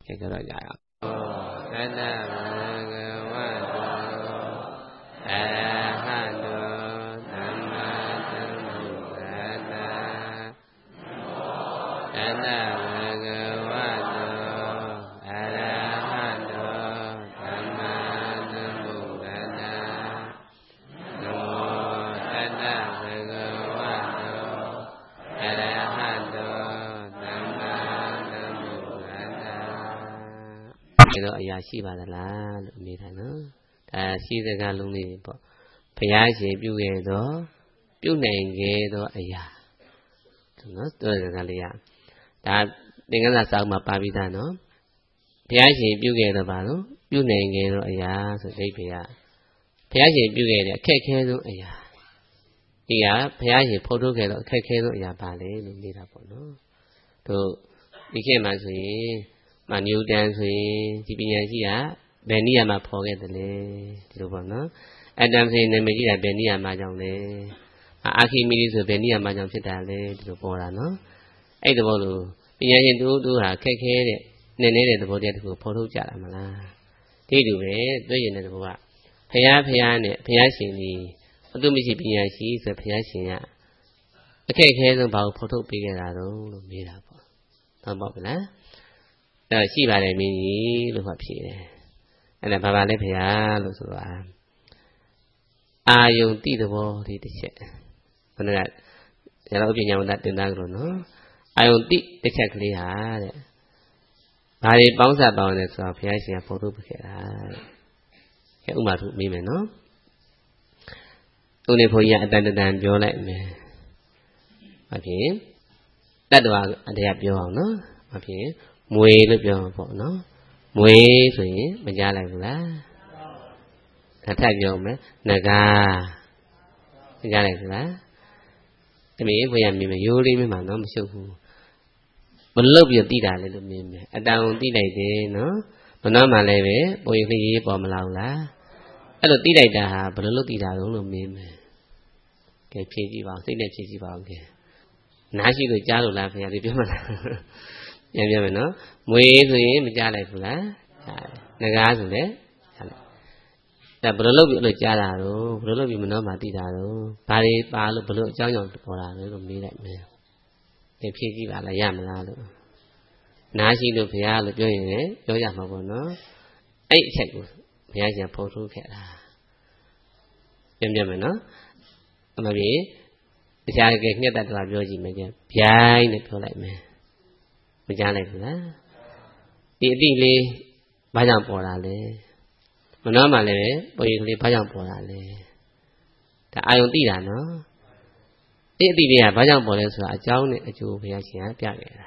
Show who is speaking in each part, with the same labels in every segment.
Speaker 1: cái đó dạ cái đó dạ xí bà là mình thấy nó ta xí ra cái luôn này bỏ phải ai sẽ biểu cái đó biểu này cái đó dạ nó tôi là cái gì à ta đừng có là sao mà bà bị ta nó phải ai sẽ biểu cái đó bà nó biểu này cái đó dạ rồi đây phải ai sẽ biểu cái đó khe đó dạ thì à phải ai sẽ phô cái đó khe đó dạ bà đấy luôn đi là bỏ nó tôi đi khi mà rồi mà nhiều đàn rồi chỉ bây giờ gì à bên này mà phô cái đó này thì đâu nó anh em thì nên mình chỉ là bên này mà trong này à khi mình đi rồi bên này mà trong phía đàn này thì đâu bỏ ra nó ấy đâu bỏ luôn bây giờ hiện tôi là khe đấy nên đấy đâu bỏ đi thì phô thu trả lại mà là thì đủ đấy tôi hiện là đâu bỏ phải này phải xin đi tôi mới chỉ bây giờ chỉ rồi phải xin à khe rồi bảo phô thu bị cái nào đâu biết là bỏ không bỏ phải chỉ bà này mình nghĩ lúc học gì này anh là bà này phải lúc rồi dùng tí đồ bò thì chết còn là giờ nó bây giờ mình đặt tiền đang rồi nó dùng tí để check cái hả bà này bóng ra bảo này sao phải xin phô thu bị cái mà thuộc mình nó tôi này phô nhà đàn vô lại mà phải đặt đồ ăn đẹp vô nó mà phải mùi lúc vô bỏ nó mùi rồi mình ra lại lá thật thay vô mấy nè gà ra lại lá cái mấy bây giờ mình mà vô đi mà nó mà siêu mình lớp giờ tí đà lại lúc mình ở đâu tí này thì nó mà lại về bôi cái gì bỏ mà lao lá cái lúc tí này đà mình lớp tí đà đúng lúc mình cái phía gì vào xích này phía gì vào kìa nãy chỉ được cha rồi là phải đi biết mà em biết mà nó mùi rồi mình cha lại phụ lá nè gà rồi đấy là bữa lúc bị lời cha là rồi bữa lúc bị mình nói mà tí đà rồi ba lúc bữa lúc cháu nhỏ bỏ là rồi còn đi lại nè cái phía gì vào là giảm là rồi nãy chỉ được phải được cho như thế cho giảm mà còn nó ấy chạy phải giảm phô thu khẽ là em biết mà nó mà biết cha cái nghe ta làm rồi gì mà chứ dài này thôi lại mà cha này là đi đi bao giờ bỏ ra lên mà nó mà lên bây giờ bao giờ bỏ ra lên ta ai cũng tí là nó đi bây giờ bao giờ bỏ lên rồi cháu này chú bây giờ chỉ là bịa cái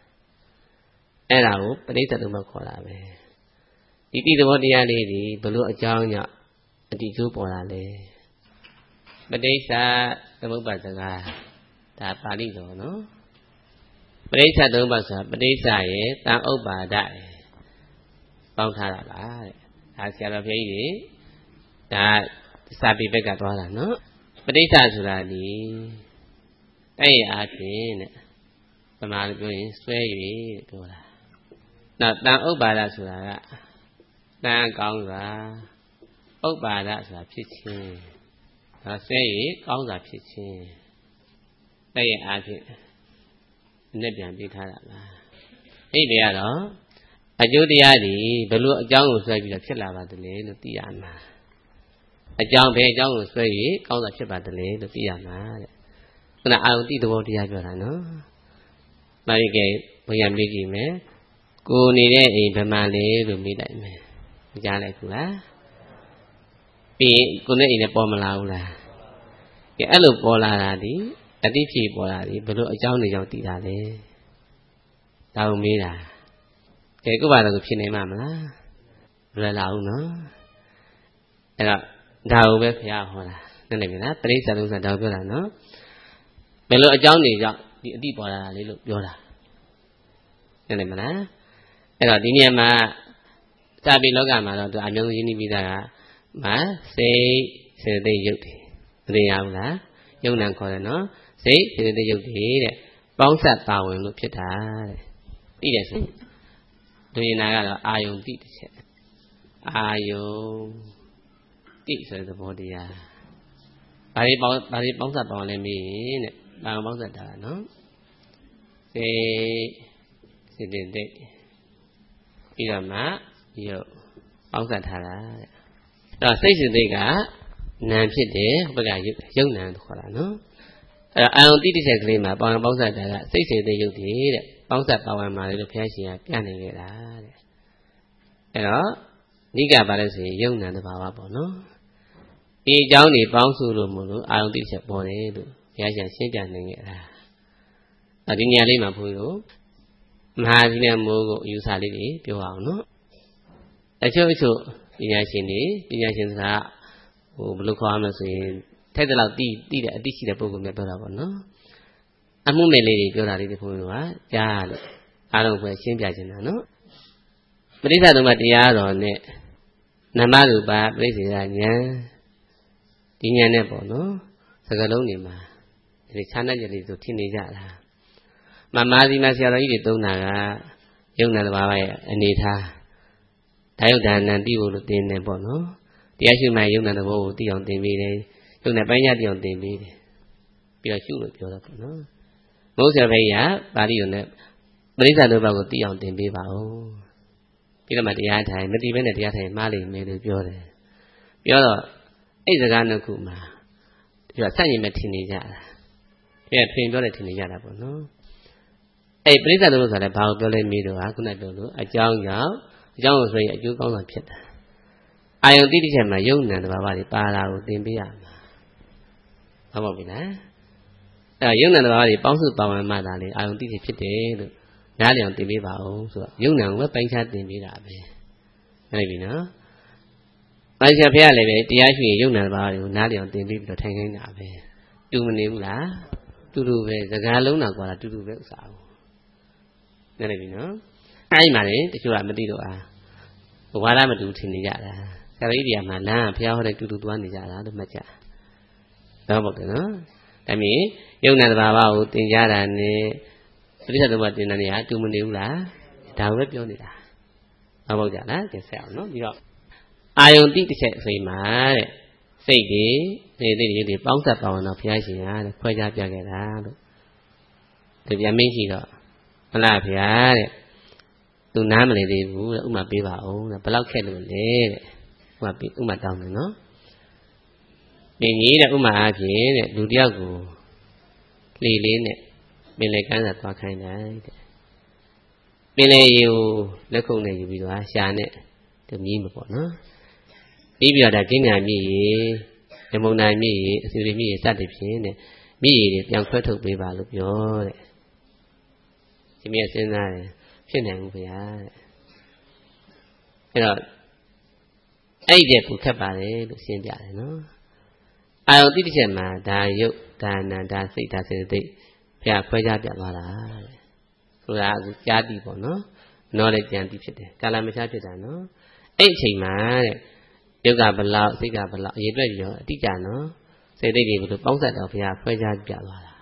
Speaker 1: là là úp bây giờ đừng mà bỏ ra về đi đâu đi ăn đi thì bữa lúa cháu nhở thì chú bỏ ra lên bây giờ cái mức bài là ta Pali rồi nó bây giờ đâu bao giờ bây giờ ấy ta ốc bà đại bao thà là ta sẽ là cái gì ta sabi bê cả đó là nó bây giờ là đi cái thế này mà nói xoay gì đó là ta ốc bà là là ta con là ốc bà là phía trên sẽ có giảဖြစ်ချင်းတဲ့ရဲ့အားဖြင့်နဲ့ပြန်ပြထားတာပါအဲ့ဒီကတော့အကျိုးတရားတွေဘယ်လိုအကြောင်းကိုဆွဲပြီးတော့ဖြစ်လာပါတယ်လဲလို့သိရမှာအကြောင်းဘယ်အကြောင်းကိုဆွဲပြီးကောင်းတာဖြစ်ပါတယ်လဲလို့သိရမှာတဲ့ခုနအာယုံတိသဘောတရားပြောတာနော်မရိကေဘုရားမေးကြည့်မယ်ကိုနေတဲ့အိမ်ဘယ်မှာလဲလို့မေးလိုက်မယ်ကြားလိုက်ဘူးလားပြီးကိုနဲ့အိမ်နဲ့ပေါ်မလာဘူးလားကဲအဲ့လိုပေါ်လာတာဒီအတိဖြစ်ပေါ်လာဒီဘယ်လိုအကြောင်းတွေကြောင့်တည်တာလဲဒါကိုမေးတာကဲခုပါတော့ဖြစ်နေမှာမလားလွယ်လာဘူးနော်အဲ့တော့ဒါကိုပဲဘုရားဟောတာနည်းနည်းပြီလားတိရစ္ဆာန်လုံးစားဒါကိုပြောတာနော်ဘယ်လိုအကြောင်းတွေကြောင့်ဒီအတိပေါ်လာတာလေလို့ပြောတာနည်းနည်းမလားအဲ့တော့ဒီနေရာမှာစာပေလောကမှာတော့သူအမျိုးရင်းနှီးပြီးသားကစိတ်စေတသိက်ရုပ်တယ်မသိရဘူးလားယုံနံခေါ်တယ်နော်စိတ်စေတသိက်ရုပ်တယ်တဲ့ပေါင်းဆက်ပါဝင်လို့ဖြစ်တာတဲ့သိတယ်ဆိုဒလူရင်နာကတော့အာယုံတိတစ်ချက်အာယုံတိဆိုတဲ့သဘောတရားဘာတွေပေါင်းစပ်ပေါင်းလဲမေးတဲ့ဘာပေါင်းစပ်တာနော်စိတ်တိတ်ပြီးတော့မှရုပ်ပေါင်းစပ်ထားတာတဲ့အဲ့တော့စိတ်စိတ်တိတ်ကနာမ်ဖြစ်တယ်ဘက်ကရုပ်နာမ်ခေါ်တာနော်အဲ့တော့အာယုံတိတစ်ချက်ကလေးမှာပေါင်းစပ်တာကစိတ်စိတ်တိတ်ရုပ်တည်းတဲ့ပေါင်းစပ်ပါဝင်ပါလေလို့ဘုရားရှင်ကပြနေခဲ့တာတဲ့အဲ့တော့နိကပါလို့ဆိုရင်ယုံနာတဘာဝပေါ့နော်ဒီအကြောင်းတွေပေါင်းစုလို့မို့လို့အာယုံတိချက်ပေါ်တယ်လို့ဘုရားရှင်ရှင်းပြနေခဲ့တာဒီနေရာလေးမှာဘုန်းကြီးတို့မဟာသီလမိုးကိုအယူဆလေးတွေပြောအောင်နော်အချို့ပညာရှင်စကားဘယ်လိုခေါ်ရမလဲဆိုရင်ထိုက်တဲ့လောက်သိတဲ့အသိရှိတဲ့ပုဂ္ဂိုလ်များပြောတာပေါ့နော်အမှုမဲ့လေးတွေပြောတာလေးတွေဘုန်းကြီးတို့ကကြားလို့အားလုံးပဲရှင်းပြခြင်းတာနော်ပရိစ္ဆေသမတရားတော်နဲ့နမရူပပြိစ္ဆေကဉာဏ်ဒီဉာဏ်နဲ့ပေါ့နော်စကားလုံးတွေမှာဒီခြားနာချက်လေးဆိုထင်နေကြတာမမာသီမဆရာတော်ကြီးတွေသုံးတာကယုံနာတဘာဝရဲ့အနေထားဒါယုတ်ဒါနံသိဖို့လို့သင်တယ်ပေါ့နော်တရားရှိမှယုံနာတဘောကိုသိအောင်သင်ပေးတယ်ယုံနာပိုင်းခြားသိအောင်သင်ပေးတယ်ပြီးတော့ရှုလို့ပြောတာပေါ့နော်ဘုရားဆရာဘုရားပါဠိတော်နဲ့ပရိစ္ဆေသမဘကိုသိအောင်သင်ပေးပါဦးပြီးတော့မှတရားထိုင်မတိဘဲနဲ့တရားထိုင်မှားလိမ့်မယ်လို့ပြောတယ်ပြောတော့အဲ့စကားနှစ်ခုမှာဒီကစက်ရင်မဲ့ထင်နေကြတာအဲ့ထွင်ပြောတယ်ထင်နေကြတာပေါ့နော်အဲ့ပရိစ္ဆေသမဆိုတာလည်းဘာကိုပြောလဲမေးတော့ဟာခုနပြောလို့အကြောင်းကြောင့်အကြောင်းကိုဆိုရင်အကျိုးကောင်းတာဖြစ်တာအာယုံတိတိကျမှာယုံနံတဘာဝတွေပါလာကိုသင်ပေးရမှာဟုတ်ပါပြီလားအဲ့ယုံနံတဘာဝတွေပေါင်းစုပါဝင်မှသာလေအာယုံတိတိဖြစ်တယ်လို့နားလည်အောင်သင်ပေးပါဦးဆိုတော့ယုံနံကိုပဲပိုင်းခြားသင်ပေးတာပဲဟုတ်ပြီနော်ပိုင်းခြားဖះလည်းပဲတရားရှိရင်ယုံနံတဘာဝတွေကိုနားလည်အောင်သင်ပေးပြီးတော့ထိုင်ခိုင်းတာပဲတူမနေဘူးလားတူတူပဲစကားလုံးတော့ကွာတူတူပဲဥစ္စာကိုနားလည်ပြီနော်အဲ့မှာလေတချို့ကမသိတော့ဝါဒမတူထင်နေကြတာဆရာကြီးတွေကမှလမ်းကဖះဟောတဲ့တူတူသွားနေကြတာလို့မှတ်ကြတော့ဟုတ်တယ်နော်ဒါမြင်ယုံနံတဘာဝကိုသင်ကြားတာနဲ့ပရိစ္ဆေသမတင်တဲ့နေရာတူမနေဘူးလားဒါပဲပြောနေတာဟုတ်ကြလားကြည့်ဆက်အောင်နော်ပြီးတော့အာယုံတိတစ်ချက်အချိန်မှာတဲ့စိတ်တွေတွေပေါင်းစပ်ပါဝင်တော့ဘုရားရှင်ကတဲ့ခွဲခြားပြခဲ့တာလို့ဒီပြန်မင်းရှိတော့မလားဗျာတဲ့သူနားမလည်သေးဘူးတဲ့ဥမာပေးပါအောင်တဲ့ဘယ်လောက်ခက်လို့လဲတဲ့ဥမာတောင်းတယ်နော်ဒီကြီးတဲ့ဥမာအဖြစ်တဲ့လူတယောက်ကိုလေလေးနဲ့ပင်လေကန်းစာသွားခိုင်းတယ်တဲ့ပင်လေရေကိုလက်ခုပ်နဲ့ယူပြီးတော့ရှာနဲ့သူမြည်မှာပေါ့နော်ပြီးပြီးတော့ဒါကျင်းညာမြည်ရေဓမ္မုန်နိုင်မြည်ရေအစီအစဉ်မြည်ရေစသည်ဖြင့်တဲ့မြည်ရေတွေပြန်ခွဲထုတ်ပေးပါလို့ပြောတဲ့ဒီမြတ်စဉ်းစားတယ်ဖြစ်နိုင်ဘူးဗျာတဲ့အဲ့တော့အဲ့ဒီကူခက်ပါတယ်လို့ရှင်းပြတယ်နော်အာယုတိတစ်ချက်မှာဒါယုတ်ဒါနာဒါစိတ်ဒါစေတသိက်ဘုရားခွဲခြားပြသွားတာတဲ့ဆိုတာအခုကြားတိပေါ့နော်နောလည်းကြံတိဖြစ်တယ်ကာလမခြားဖြစ်တာနော်အဲ့အချိန်မှာတဲ့ယုတ်ကဘလောက်စိတ်ကဘလောက်အရေးအတွက်ပြီးတော့အတိအကျနော်စေတသိက်တွေဘယ်လိုပေါင်းစပ်တော့ဘုရားခွဲခြားပြသွားတာ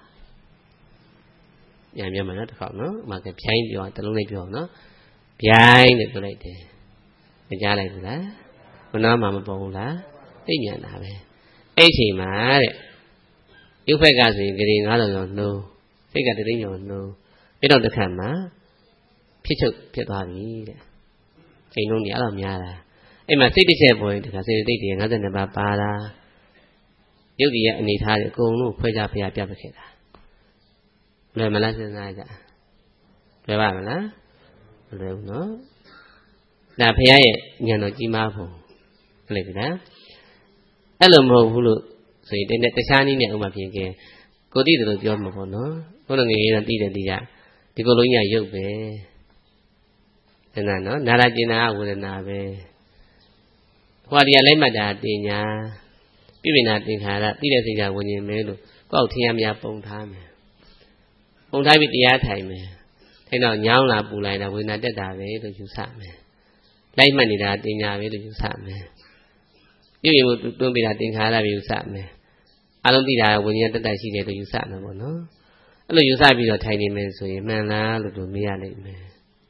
Speaker 1: ပြန်ပြောမှနော်တစ်ခေါက်နော်ဥမာကဖြိုင်းပြောတလုံးလေးပြောနော်ဖြိုင်းလို့ပြောလိုက်တယ်မကြားလိုက်ဘူးလားဘုနာမှမပေါ်ဘူးလားသိဉာဏ်တာပဲအဲ့အချိန်မှာတဲ့ရုပ်ဖက်ကဆိုရင်ဂရေ9000ကျော်နှုံးစိတ်က3သိန်းကျော်နှုံးအဲ့တော့တစ်ခါမှာဖြစ်ချုပ်ဖြစ်သွားပြီတဲ့ချိန်လုံးကြီးအဲ့လိုများတာအဲ့မှာစိတ်တစ်ချက်ပေါ်ရင်တခါစိတ်တိတ်တွေ52ပါးပါတာရုပ်ကြီးရဲ့အနေထားတွေအကုန်လုံးခွဲခြားဖျားပြပခဲ့တာလွယ်မလားစဉ်းစားကြလွယ်ပါမလားမလွယ်ဘူးနော်ဒါဖျားရဲ့ဉာဏ်တော်ကြီးမားဖို့ဟုတ်ပြီလားအဲ့လိုမဟုတ်ဘူးလို့ဆိုရင်တခြားနည်းနဲ့ဥမာပြင်ခင်ကိုသိတယ်လို့ပြောမှာပေါ့နော်ဘုန်းတော်ငယ်တော့သိတယ်သိကြဒီကိုလုံးကြီးရုပ်ပဲဒါနော်နာရကျင်နာဝေဒနာပဲဟိုဒီကလိုက်မှတ်တာတင်ညာပြိပိနာသင်္ခါရသိတဲ့စိတ်ကဝิญဉ်မဲလို့ကိုယ့်ထင်ရများပုံထားမယ်ပုံထားပြီးတရားထိုင်မယ်ထိုင်တော့ညောင်းလာပူလိုက်တာဝေဒနာတက်တာပဲလို့ယူဆမယ်လိုက်မှတ်နေတာတင်ညာပဲလို့ယူဆမယ်ပြိပိမှုတွန်းပြီးတာသင်္ခါရပဲယူဆမယ်အလုံးသိတာဝิญဉ်တက်တက်ရှိတယ်လို့ယူဆမယ်ပေါ့နော်အဲ့လိုယူဆပြီးတော့ထိုင်နေမယ်ဆိုရင်မှန်လားလို့တို့မေးရလိမ့်မယ်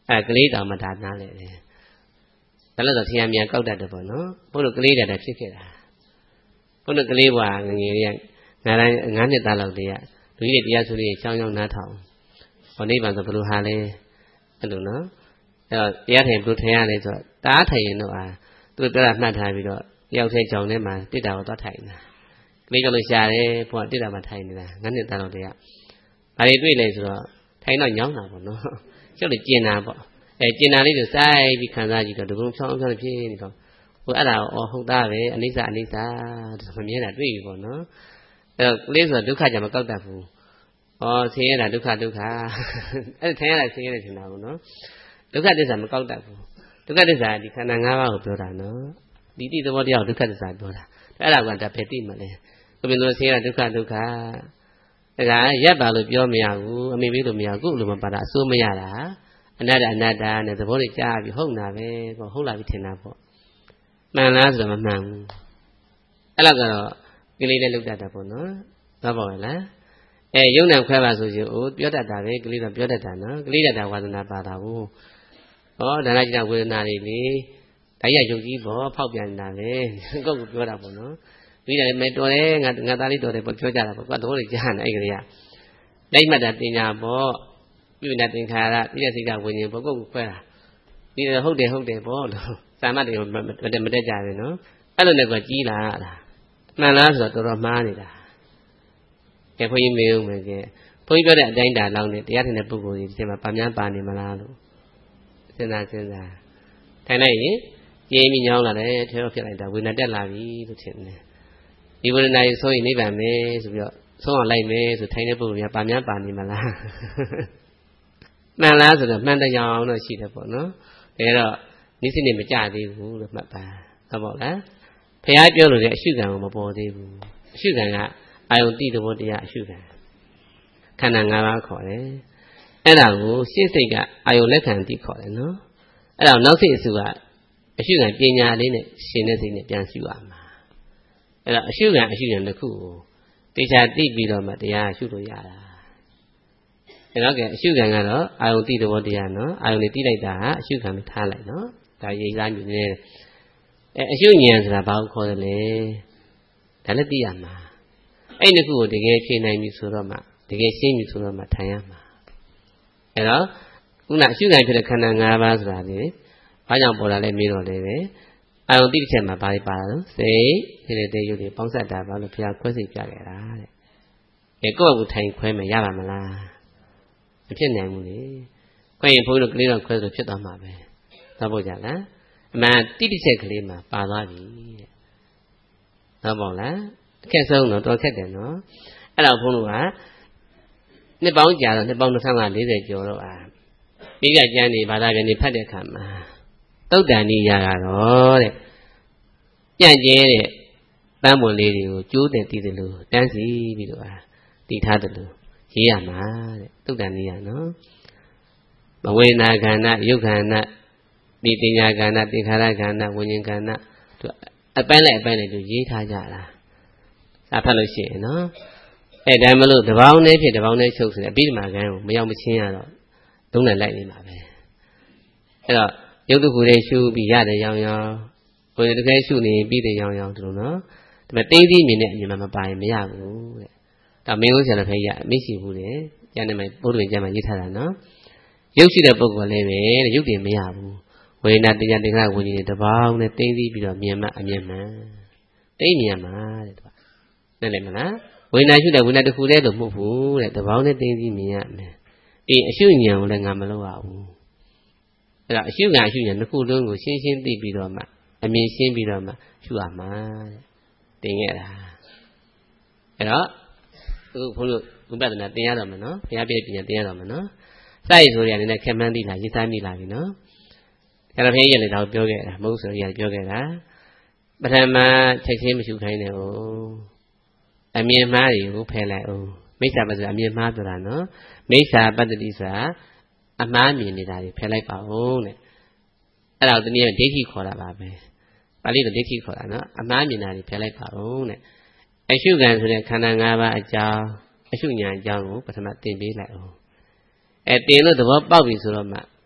Speaker 1: ကလေးတောင်မှဒါနားလေတယ်ဒါလို့ဆိုဆရာမြန်ကောက်တတ်တယ်ပေါ့နော်ဘုလို့ကလေးတက်ဖြစ်ခဲ့တာဘုလို့ကလေးဘွားငငယ်လေးငါတိုင်း9နှစ်သားလောက်တည်းကလူကြီးတွေတရားဆိုလေးချောင်းချောင်းနားထောင်ဟောနိဗ္ဗာန်ဆိုဘယ်လိုဟာလဲအဲ့လိုနော်အဲ့တော့တရားထိုင်ဘယ်လိုထိုင်ရလဲဆိုတော့တားထိုင်ရင်တော့သူတို့ပြောတာမှတ်ထားပြီးတော့တယောက်တည်းကြောင်ထဲမှာတစ်တာကိုသွားထိုင်နေတာကလေးကလို့ရှာတယ်ဘုရားတစ်တာမှာထိုင်နေတာ9နှစ်သားလောက်တည်းကဘာတွေတွေ့လဲဆိုတော့ထိုင်တော့ညောင်းတာပေါ့နော်ကျုပ်တို့ကျင်တာပေါ့ကျင်တာလေးကိုစိုက်ပြီးခံစားကြည့်တော့ဒီကုန်းဖြောင်းဖြောင်းဖြစ်နေတော့ဟိုအဲ့ဒါကိုဟုတ်သားပဲအနိစ္စမမြင်တာတွေ့ပြီပေါ့နော်အဲ့တော့ကလေးဆိုဒုက္ခကြမကောက်တတ်ဘူးဆင်းရဲတာဒုက္ခအဲ့ထိုင်ရတာဆင်းရဲတယ်ထင်တာပေါ့နော်ဒုက္ခသစ္စာမကောက်တတ်ဘူးဒုက္ခသစ္စာဒီခန္ဓာ၅ပါးကိုပြောတာနော်ဒီတိသဘောတရားကိုဒုက္ခသစ္စာပြောတာအဲ့ဒါကဒါဖယ်သိမှလဲကိုယ်ပြောလို့ဆင်းရဲတာဒုက္ခဒါကရပ်ပါလို့ပြောမရဘူးအမိပေးလို့မရဘူးကိုယ်လိုမပါတာအစိုးမရတာအနတ္တနဲ့သဘောတွေကြားပြီးဟုတ်တာပဲပေါ့ဟုတ်လာပြီထင်တာပေါ့မှန်လားဆိုတော့မမှန်ဘူးအဲ့လောက်ကတော့ကလေးလေးလောက်တတ်တာပေါ့နော်သဘောပါလားယုံနာခွဲပါဆိုရင်ပြောတတ်တာပဲကလေးတော့ပြောတတ်တာနော်ကလေးတတ်တာဝါသနာပါတာဘူးဒါနจิตဝေဒနာတွေလေဒါရယုံကြည်ပေါ့ဖောက်ပြန်နေတာပဲကိုယ့်ကိုပြောတာပေါ့နော်ပြီးတယ်မဲတော်တယ်ငါသားလေးတော်တယ်ပေါ့ပြောကြတာပေါ့ကွာသဘောတွေကြားနေအဲ့ကလေးကလိုက်မှတ်တာတင်ညာပေါ့ပြိပနာသင်္ခါရပြည့်စိတ်ကဝิญဉ်ပေါ့ကိုယ့်ကိုခွဲတာပြီးတော့ဟုတ်တယ်ပေါ့လို့စာမတ်တွေမတက်ကြဘူးနော်အဲ့လိုနဲ့ကကြီးလာတာမှန်လားဆိုတော့တော်တော်မှားနေတာဘုန်းကြီးမေးဦးမယ်ကဲဘုန်းကြီးပြောတဲ့အတိုင်းတာလောင်းနဲ့တရားထင်တဲ့ပုဂ္ဂိုလ်ကြီးဒီမှာပါများပါနေမလားလို့စဉ်းစားထိုင်လိုက်ရင်ကျင်းပြီးညောင်းလာတယ်ထဲတော့ဖြစ်လိုက်တာဝေဒနာတက်လာပြီလို့ထင်တယ်ဒီဝေဒနာကြီးဆိုရင်နိဗ္ဗာန်ပဲဆိုပြီးတော့ဆုံးအောင်လိုက်မယ်ဆိုထိုင်တဲ့ပုဂ္ဂိုလ်ကပါများပါနေမလားမှန်လားဆိုတော့မှန်တရားအောင်တော့ရှိတယ်ပေါ့နော်ဒါတော့နိစ္စနဲ့မကြသေးဘူးလို့မှတ်ပါဟုတ်ပါလားဘုရားပြောလို့တဲ့အရှုခံကိုမပေါ်သေးဘူးအရှုခံကအာယုန်တိသဘောတရားအရှုခံခန္ဓာ၅ပါးခေါ်တယ်အဲ့ဒါကိုရှင်းစိတ်ကအာယုန်လက်ခံတိခေါ်တယ်နော်အဲ့ဒါနောက်စိတ်အစုကအရှုခံပညာလေးနဲ့ရှင်တဲ့စိတ်နဲ့ပြန်ရှုရမှာအဲ့ဒါအရှုခံတစ်ခုကိုတေချာသိပြီးတော့မှတရားရှုလို့ရတာအဲ့တော့အရှုခံကတော့အာယုန်တိသဘောတရားနော်အာယုန်နဲ့တိလိုက်တာကအရှုခံနဲ့ထားလိုက်နော်ဒါရိပ်သားမြင်နေအရှုဉာဏ်ဆိုတာဘာကိုခေါ်တယ်လဲဒါလည်းသိရမှာအဲ့ဒီခုကိုတကယ်ဖြေနိုင်ပြီဆိုတော့မှတကယ်ရှင်းပြီဆိုတော့မှထိုင်ရမှာအဲ့တော့ခုနအရှုခံဖြစ်တဲ့ခန္ဓာ၅ပါးဆိုတာလေဘာကြောင့်ပေါ်လာလဲမေးတော့လေပဲအာယုန်တိတစ်ချက်မှာဘာတွေပါလဲစိတ်တဲ့ရုပ်တွေပေါင်းစပ်တာဘာလို့ဘုရားခွဲစိတ်ပြခဲ့တာတဲ့ကိုယ့်အကူထိုင်ခွဲမယ်ရပါမလားမဖြစ်နိုင်ဘူးလေခွဲရင်ဘုန်းကြီးတို့ကလေးတော့ခွဲဆိုဖြစ်သွားမှာပဲသဘောကျလားအမှန်တိတစ်ချက်ကလေးမှာပါသွားပြီတဲ့သဘောလားအခက်ဆုံးတော့တော်ခက်တယ်နော်အဲ့တော့ဘုန်းတော်ကနှစ်ပေါင်းကြာတော့နှစ်ပေါင်း2540ကျော်တော့မိဂကျမ်းနေဘာသာပြန်နေဖတ်တဲ့အခါမှာသုတ်တန်နိယကတော့တဲ့ပြန့်ကျဲတဲ့တန်းပွန်လေးတွေကိုကျိုးတဲ့တည်တယ်လို့တန်းစီပြီးတော့တည်ထားတယ်လို့ရေးရမှာတဲ့သုတ်တန်နိယနော်မဝေနာခန္ဓာယုတ်ခန္ဓာဒီပညာခန္ဓာသင်္ခါရခန္ဓာဝิญဉ်ခန္ဓာသူအပိုင်းလိုက်သူရေးထားကြတာစာဖတ်လို့ရှိရင်နော်အဲ့ဒါမလို့တပေါင်းနဲ့ဖြစ်တပေါင်းနဲ့ချုပ်ဆိုတယ်အပြီးဓမ္မကံကိုမရောက်မချင်းရတော့သုံးနဲ့လိုက်နေမှာပဲအဲ့တော့ရုပ်တခုလေးရှုပြီးရတယ်ရောင်ဘယ်တကယ်ရှုနေပြီးတယ်ရောင်သူလို့နော်ဒါပေမဲ့သိသိမြင်တဲ့အမြင်မှမပါရင်မရဘူးတဲ့ဒါမင်းဦးဆရာတော်ဖေးရမရှိဘူးတဲ့ကျန်တယ်မှာဘုရားဝင်ကျမ်းမှာရေးထားတာနော်ရုပ်ရှိတဲ့ပုဂ္ဂိုလ်လည်းပဲရုပ်တွေမရဘူးဝေဒနာတရားသင်္ခါရဝิญဉ်တပေါင်းနဲ့သိသိပြီးတော့မြင်မှအမြင်မှန်သိမြင်မှာတဲ့သူကနားလည်မလားဝိညာဉ်ရှုတဲ့ဝိညာဉ်တစ်ခုတည်းလို့မဟုတ်ဘူးတဲ့တပေါင်းနဲ့သိသိမြင်ရမယ်အရှုဉာဏ်ကိုလည်းငါမလုပ်ရဘူးအဲ့ဒါအရှုဉာဏ်တစ်ခုလုံးကိုရှင်းရှင်းသိပြီးတော့မှအမြင်ရှင်းပြီးတော့မှရှုရမှာတဲ့တင်ခဲ့တာအဲ့တော့အခုဘုန်းကြီးဝိပဿနာသင်ရတော့မယ်နော်ဘုရားပြည့်ပညာသင်ရတော့မယ်နော်စိုက်ဆိုရတဲ့ခက်မှန်းသိလားရေးသားမိလားပြီနော်ဆရာတော်ဘုရားကြီးလည်းဒါကိုပြောခဲ့တာမဟုတ်ဆိုရပြောခဲ့တာပထမချက်ချင်းမရှုခိုင်းနဲ့ဦးအမြင်မှားတွေကိုဖယ်လိုက်အောင်မိစ္ဆာပတ္တိအမြင်မှားဆိုတာနော်မိစ္ဆာပတ္တိဆိုတာအမှားမြင်နေတာတွေဖယ်လိုက်ပါဦးတဲ့အဲ့ဒါကိုတနည်းဒိဋ္ဌိခေါ်တာပါပဲပါဠိလိုဒိဋ္ဌိခေါ်တာနော်အမှားမြင်တာတွေဖယ်လိုက်ပါဦးတဲ့အရှုခံဆိုတဲ့ခန္ဓာ၅ပါးအကြောင်းအရှုဉာဏ်အကြောင်းကိုပထမသင်ပေးလိုက်အောင်တင်လို့သဘောပေါက်ပြီဆိုတော့မှ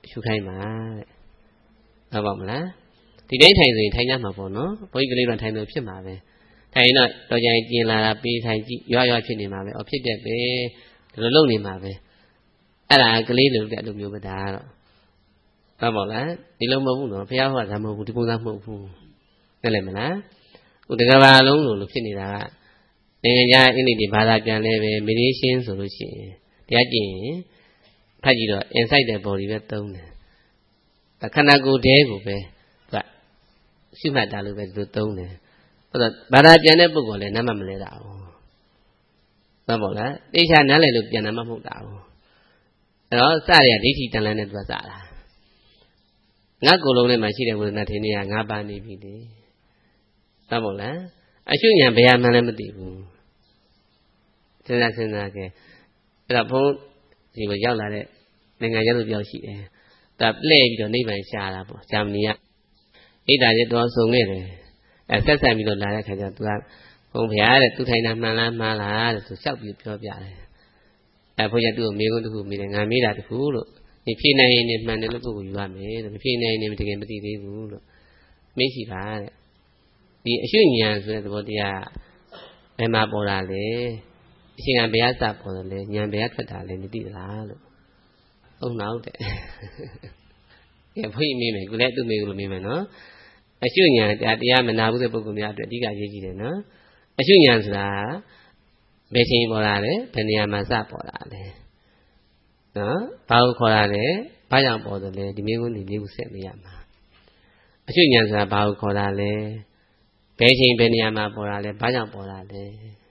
Speaker 1: ရှုခိုင်းပါတဲ့ဟုတ်ပါမလားဒီတိုင်းထိုင်ဆိုရင်ထိုင်ရမှာပေါ့နော်ဘုန်းကြီးကလေးတော့ထိုင်လို့ဖြစ်မှာပဲထိုင်တော့တော်ကြရင်ကျင်လာတာပေးထိုင်ကြည့်ရွဖြစ်နေမှာပဲဖြစ်တဲ့ပဲဒီလိုလုပ်နေမှာပဲအဲ့ဒါကလေးလုပ်တဲ့အလိုမျိုးပဲဒါကတော့ဟုတ်ပါလားဒီလိုမဟုတ်ဘူးနော်ဘုရားဟောတာမဟုတ်ဘူးဒီပုံစံမဟုတ်ဘူးသိလဲမလားဟိုတကဘာလုံးလို့ဖြစ်နေတာကနိုင်ငံခြားအင်္ဂလိပ်တွေဘာသာပြန်လဲပဲ meditation ဆိုလို့ရှိရင်တရားကျင့်ရင်ဖတ်ကြည့်တော့ inside the body ပဲသုံးတယ်ခန္ဓာကိုယ်တည်းကိုပဲသူကရှုမှတ်တာလို့ပဲဒီလိုသုံးတယ်ဟုတ်တော့ဘာသာပြန်တဲ့ပုဂ္ဂိုလ်လည်းနားမလဲတာဘူးဟုတ်ပါလားတေချာနားလည်လို့ပြန်တာမှမဟုတ်တာဘူးအဲ့တော့စရဒိဋ္ဌိတန်လန်းနဲ့သူကစတာငါကိုယ်လုံးထဲမှာရှိတဲ့ဝေဒနာထင်နေရငါပါနေပြီလေဟုတ်ပါလားအရှုဉာဏ်ဘယ်မှလည်းမသိဘူးစဉ်းစားကြအဲ့တော့ဘုန်းဒီကိုရောက်လာတဲ့နိုင်ငံခြားသူပြောရှိတယ်သူကလှည့်ပြီးတော့နိဗ္ဗာန်ရှာတာပေါ့ဂျာမနီကဣဒ္ဓာရေတော်ဆုံခဲ့တယ်ဆက်ဆံပြီးတော့လာတဲ့ခါကျသူကဘုန်းဘုရားတဲ့သူထိုင်တာမှန်လားမှားလားတဲ့သူလျှောက်ပြီးပြောပြတယ်ဘုန်းကြီးသူ့ကိုမေးခွန်းတစ်ခုမေးတယ်ငါမေးတာတစ်ခုလို့ဒီဖြေနိုင်ရင်မှန်တယ်လို့ပုဂ္ဂိုလ်ယူရမယ်တဲ့မဖြေနိုင်ရင်တကယ်မသိသေးဘူးလို့မေးရှိပါတဲ့ဒီအရှုဉာဏ်ဆိုတဲ့သဘောတရားဘယ်မှာပေါ်တာလဲအရှင်ကဘယ်အစပေါ်တယ်လဲဉာဏ်ဘယ်ထွက်တာလဲမသိသလားလို့ဟုတ်နောက်တဲ့ကဲဘုန်းကြီးမေးမယ်ခုလည်းသူ့မေးလို့မေးမယ်နော်အရှုဉာဏ်တရားမနာဘူးတဲ့ပုဂ္ဂိုလ်များအတွက်အဓိကအရေးကြီးတယ်နော်အရှုဉာဏ်ဆိုတာဘယ်ချိန်ပေါ်လာလဲဘယ်နေရာမှာစပေါ်လာလဲနော်ဘာကိုခေါ်တာလဲဘာကြောင့်ပေါ်တယ်လဲဒီမေးခွန်းတွေလေးခုဆက်မေးရမှာအရှုဉာဏ်ဆိုတာဘာကိုခေါ်တာလဲဘယ်ချိန်ဘယ်နေရာမှာပေါ်လာလဲဘာကြောင့်ပေါ်လာလဲ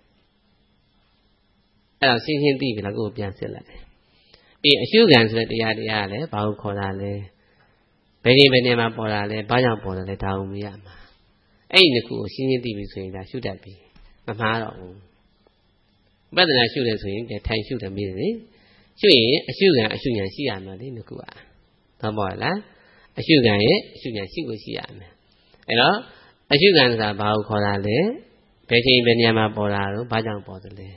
Speaker 1: အဲ့တော့ရှင်းရှင်းသိပြီလားကိုယ်ပြန်စစ်လိုက်ပြီးအရှုခံဆိုတဲ့တရားကလည်းဘာကိုခေါ်တာလဲဘယ်ချိန်ဘယ်နေရာမှာပေါ်လာလဲဘာကြောင့်ပေါ်လာလဲဒါကိုမေးရမှာအဲ့ဒီတစ်ခုကိုရှင်းရှင်းသိပြီဆိုရင်ဒါရှုတတ်ပြီမမှားတော့ဘူးပဿနာရှုတယ်ဆိုရင်ထိုင်ရှုတယ်မေးတယ်လေရှုရင်အရှုခံအရှုဉာဏ်ရှိရမှာလေနှစ်ခုอ่ะတော့မဟုတ်လားအရှုခံရဲ့အရှုဉာဏ်ရှိကိုရှိရမယ်အဲ့တော့အရှုခံဆိုတာဘာကိုခေါ်တာလဲဘယ်ချိန်ဘယ်နေရာမှာပေါ်လာတော့ဘာကြောင့်ပေါ်သလဲ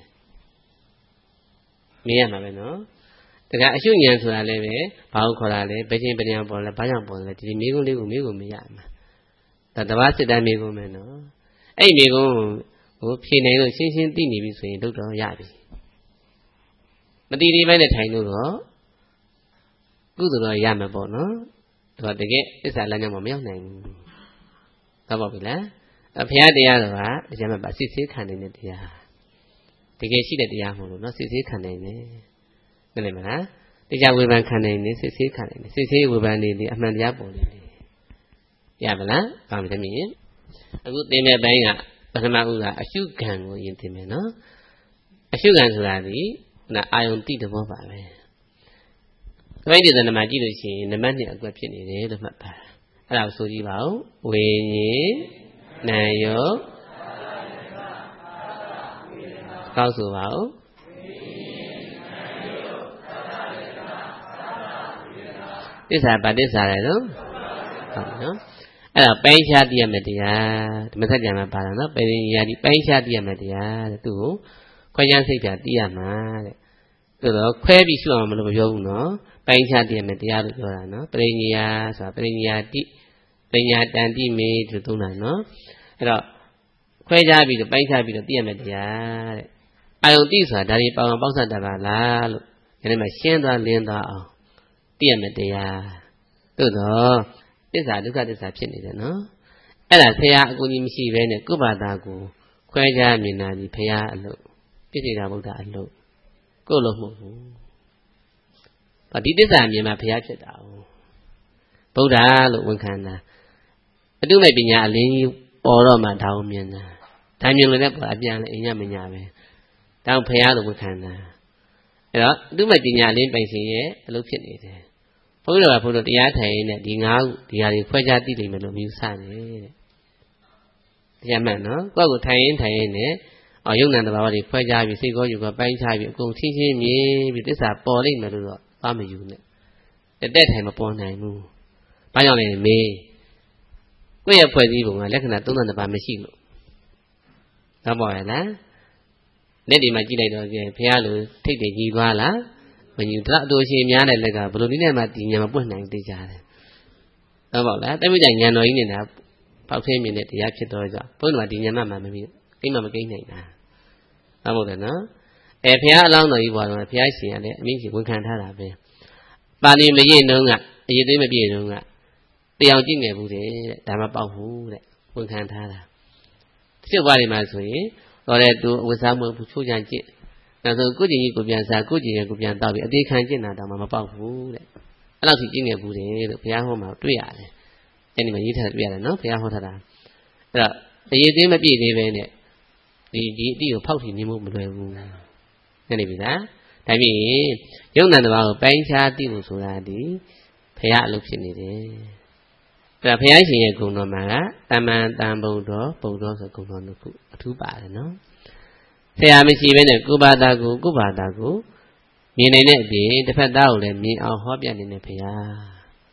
Speaker 1: မေးရမှာပဲနော်တခါအရှုဉာဏ်ဆိုတာလည်းပဲဘာကိုခေါ်တာလဲဘယ်ချိန်ဘယ်နေရာပေါ်လဲဘာကြောင့်ပေါ်လဲဒီမေးခွန်းလေးကိုမေးကိုမေးရမှာဒါတဘာစစ်တမ်းမေးခွန်းပဲနော်အဲ့ဒီမေးခွန်းကိုဖြေနိုင်လို့ရှင်းရှင်းသိနေပြီဆိုရင်တို့တော့ရပြီမတိဒီပိုင်းနဲ့ထိုင်လို့တော့ကုသိုလ်တော့ရမှာပေါ့နော်ဒါတကယ်သစ္စာလမ်းကြောင်းမှာမရောက်နိုင်ဘူးဟုတ်ပါပြီလားဘုရားတရားတော်ကအကျမ်းမှာပါစစ်ဆေးခံနေတဲ့တရားတကယ်ရှိတဲ့တရားမဟုတ်လို့နော်စစ်ဆေးခံနိုင်တယ်သိတယ်မလားတရားဝေဖန်ခံနိုင်တယ်စစ်ဆေးခံနိုင်တယ်စစ်ဆေးဝေဖန်နေတယ်အမှန်တရားပေါ်နေတယ်ရပါလားဘာမှမသိရင်အခုသင်တဲ့ဘိုင်းကပထမဦးကအရှုခံကိုယင်သင်မယ်နော်အရှုခံဆိုတာဒီအာယုံတိတဲ့ဘောပါပဲ။ဒီဒေသနာမှာကြည့်လို့ရှိရင်နံပါတ်2အကွက်ဖြစ်နေတယ်လို့မှတ်ပါ။အဲ့ဒါကိုဆိုကြည့်ပါဦး။ဝိညာဉ်နာယောကောက်ဆိုပါဦး။သစ္စာပါသစ္စာလေနော်။ဟုတ်နော်။အဲ့ဒါပိုင်းခြားသိရမယ်တရားဓမ္မစကြာမှာပါတာနော်။ပရိယာတိပိုင်းခြားသိရမယ်တရားတဲ့သူ့ကိုခွဲခြားစိတ်ပြသိရမှာတဲ့။ဆိုတော့ခွဲပြီးရှုအောင်မလို့မပြောဘူးနော်ပိုင်းခြားတည်ရမယ်တရားလို့ပြောတာနော်ပရိညာဆိုတာပရိညာတိပညာတန်တိမေလို့သုံးတာနော်အဲ့တော့ခွဲခြားပြီးတော့ပိုင်းခြားပြီးတော့တည်ရမယ်တရားတဲ့အာယုံတိဆိုတာဒါတွေပေါအောင်ပေါက်ဆက်တာပါလားလို့ဒီနေ့မှာရှင်းသွားလင်းသွားအောင်တည်ရမယ်တရားသို့တော့သစ္စာဒုက္ခသစ္စာဖြစ်နေတယ်နော်အဲ့ဒါဆရာအကူကြီးမရှိဘဲနဲ့ကိုယ့်ဘာသာကိုခွဲခြားမြင်တာဒီဘုရားအလုပ်ပြည့်စုံတာဗုဒ္ဓအလုပ်ကိုယ်လို့မဟုတ်ဘူး။ဒီသစ္စာမြင်မှဘုရားဖြစ်တာ။ဗုဒ္ဓလို့ဝန်ခံတာအတုမဲ့ပညာအလင်းကြီးပေါ်တော့မှဒါကိုမြင်တာ။ဒါမြင်လို့လည်းအပြန်လည်းအညမညာပဲ။ဒါကိုဘုရားလို့ဝန်ခံတာ။အဲ့တော့အတုမဲ့ပညာအလင်းပိုင်ရှင်ရဲ့အလုပ်ဖြစ်နေတယ်။ဘုရားကဘုရားတရားထိုင်နေဒီ၅ခုဒီဟာတွေခွဲခြားသိလိမ့်မယ်လို့မြူဆနေတဲ့။တရားမှန်နော်။ကိုယ့်ကိုထိုင်ရင်နဲ့ယုံနာတဘာဝတွေခွဲခြားပြီးစိတ်ကောယူကောပိုင်းခြားပြီးအကုန်ချင်းချင်းမြင်ပြီးသစ္စာပေါ်လိမ့်မယ်လို့တော့ပါမယူနဲ့တက်ထိုင်မပေါ်နိုင်ဘူး။ဘာကြောင့်လဲမေးကိုယ့်ရဲ့ဖွဲ့စည်းပုံကလက္ခဏာ32ပါးမရှိလို့တော့ပေါ်ရလား။လက်ဒီမှာကြည့်လိုက်တော့ဘုရားလိုထိတ်တွေကြီးသွားလား when you drop those in Yana Lega, Bolina, the Yamapuna, the Jada. About that, every day, Yano in up, about 10 minutes, the Yachidoza, Puna, the Yamama, maybe, Imam again. About that, no? A pair along the Iwan, a PIC, and it means you can't have it. But you may know that, you didn't be a young. The young thing about it, I'm about who one can't have. Still, what am I saying? Or that do with someone who chose and chit. Now, so good in you could be as a good in you could be a dog. They can't get that I'm about who. I love teaching a good day, the Piahoma, 3 hours. Anyway, you tell me, no, Piahota. The year may be even it. The deal pouting the movement. Anyway, that. I mean, young and about Bancha deals with that. Pia looks in it. The Pia is a good no matter. A man down Bodo, Bodos are good on the 2 bad, no? Say I'm even a Gubadago. Meaning it, the fat down and me our hobby in the Pia.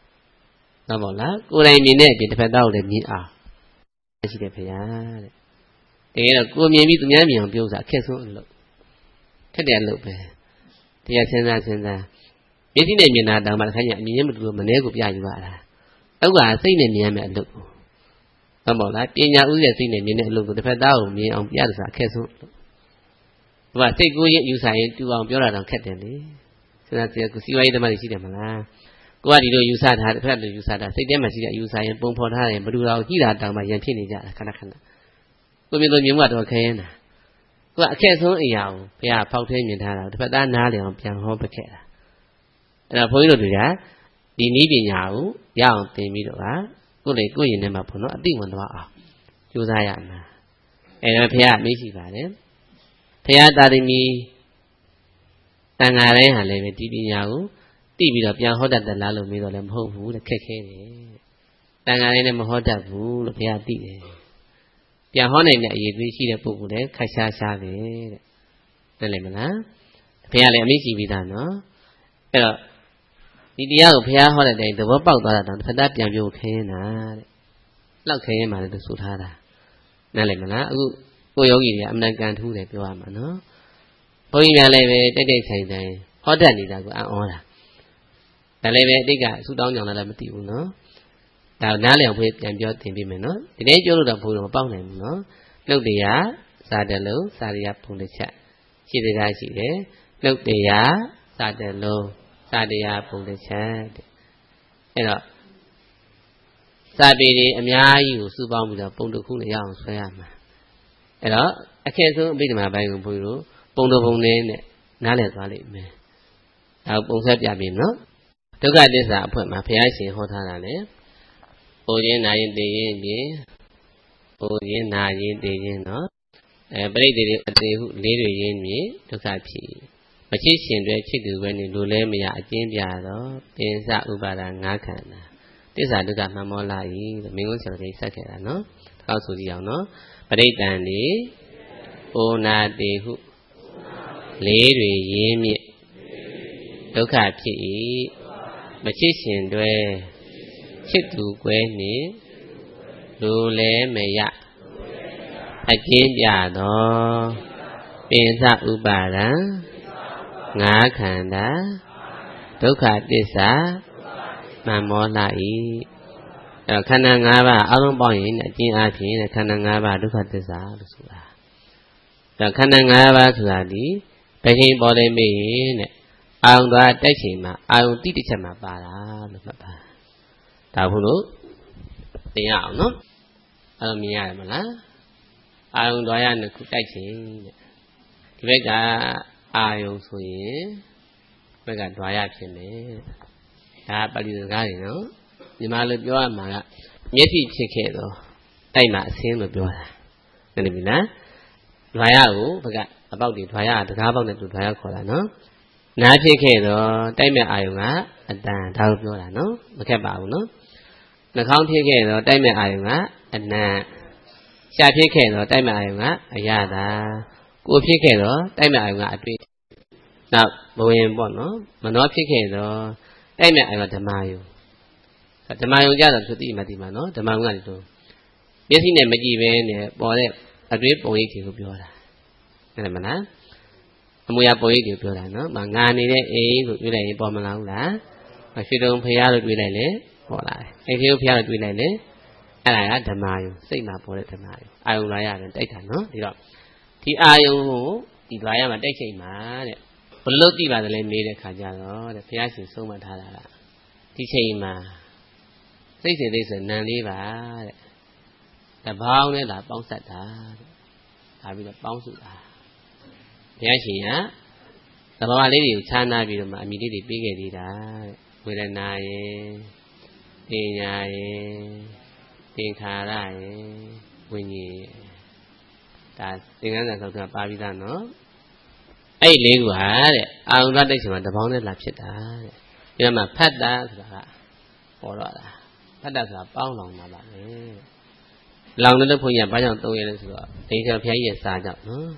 Speaker 1: No more luck. Good I mean it, the fat down and me are. I see the Pia. They are good maybe to me on bills. I can't look. Can they look there? They are send Isn't it not down by Kanya, Miam to Manego Piajuara? Oh, I think in Miam look. About that, Pina Uya seen a minute look at the fat down me on Piazza Castle. But take go yet you say to our Pura on Catany. So that's the see why the money see them. Go out, you said had a friend you said, I say them as you say, and Pompon High and Badura Hira down by Yantini Kanakana. Go with the what okay. Well, I can't so young, Pia Poutin Hara, but that Nali on Pian Hopacera. And I point to that, the needing yow, young, the middle, go in them upon a big one. Josiana. And a Pia Missy Valley. Pia daddy me, Tangare, Levy Yaw, TV of young hot at the Lalo middle and home food, a cake. Tangare and Mahota fool, Pia D. Pia Honey, you see the book there, Kasha Shave. The Lemana. Pia Missy Vidano. The other Pia holiday, the work about that, for that you can. Look came out of the Sutara. Nalemana, go yogi, I'm not going to the Piama, no? Poina leve, they say, hot daddy that go out. The leve, they got so down on the Lamati, no? Now, Nalia with and your timber, no? The day you look for about him, no? Look the ya, Sadalo, Sadia Pulicha. See the guy see there. Look the ya, Sadalo. Sadia Pulicha. Sabi, a Miayu, Subam with a Pondoku young Swayama. I can't so big my bag of Puru, Pondobone, Nalet Valley. I'll post Yabim, no? To get this, I put my PIC Hotarane. Oye, 9 days, Oye, 9 days, no? A break the later in me to catch. But she seemed to when you do let me a Jimbiado, is that Ubara Nakana. This I do that Mamola, the Mingos of the second, no? How to the no? But eight dandy, Ona de who later in me. Look at P. But she seemed to chit to Gwenny, Lule Maya. A Jimbiado, is that Ubara. Nakanda, Doka Disa, Mamolai, Kanangava, Alumboin, a Jin Kanangava, Doka Disa, the Kanangava Sadi, Betty Body Mean, I'll go at Dechima, I'll teach him a bala, Tabulu, the out, no? Almiamala, I'll go and cook Dechim. Vega. Ayo so yin beka dwaya phit ne da pali saka ni no nyima lo pyo ya ma ka myeti phit khe do ait ma asin lo pyo ta nani bi na dwaya ko beka apout de dwaya taka pout ne tu dwaya khaw ta no na phit khe do tait met ayo ka atan da lo pyo ta no ma khet pa bu no nakhang phit khe do tait met ayo ka anan sha phit khe do tait met ayo ka ayataကိုဖြစ်ခဲ့တော့တိုက်မဲ့အာယုံကအတွေ့နောက်ဘဝင်ပေါ့နော်မနှောဖြစ်ခဲ့တော့တိုက်မဲ့အာယုံကဓမ္မယုံကြတော့သူသိမှသိမှာနော်ဓမ္မယုံကလည်းသူမျက်စိနဲ့မကြည့်ပဲနဲ့ပေါ်တဲ့အတွေ့ပုံရိပ်တွေကိုပြောတာအဲ့ဒါမလားအမွေအပေါ်ကြီးပြောတာနော်ငါနေတဲ့အိမ်လို့ပြောလိုက်ရင်ပေါ်မလာဘူးလားရွှေတုံဖရားလို့တွေးလိုက်လေပေါ်လာတယ်အိမ်သေးဖရားလို့တွေးလိုက်လေအဲ့ဒါကဓမ္မယုံစိတ်မှာပေါ်တဲ့ဓမ္မယုံအာယုံလာရတယ်တိုက်တာနော်ဒီတော့ဒီအာယုံကိုဒီလာရမှာတိုက်ချိန်မှာတဲ့ဘလို့သိပါသလဲမေးတဲ့ခါကျတော့တဲ့ဘုရားရှင်ဆုံးမထားတာကဒီချိန်မှာစိတ်စေသိဆိုနံလေးပါတဲ့တပေါင်းနဲ့လာပေါင်းဆက်တာတဲ့ဒါပြီးတော့ပေါင်းစုတာဘုရားရှင်ကသဘာဝလေးတွေကိုခြားနာပြီးတော့မှအမိလေးတွေပေးခဲ့သေးတာတဲ့ဝေဒနာရဲ့ပညာရဲ့သင်္ခါရရဲ့ဝိညာဉ်ဒါသင်္ကန်းစာသောက်ကပါပြီးသားနော်အဲ့ဒီလေးခုဟာတဲ့အာရုံသတိချိန်မှာတပေါင်းနဲ့လာဖြစ်တာတဲ့ဒီမှာဖတ်တာဆိုတာကပေါ်တော့တာဖတ်တာဆိုတာပေါင်းလောင်တာပါလေလောင်တဲ့ဘုန်းကြီးကဘာကြောင့်သုံးရလဲဆိုတော့ဒိဋ္ဌိဘုရားကြီးရဲ့စာကြောင့်နော်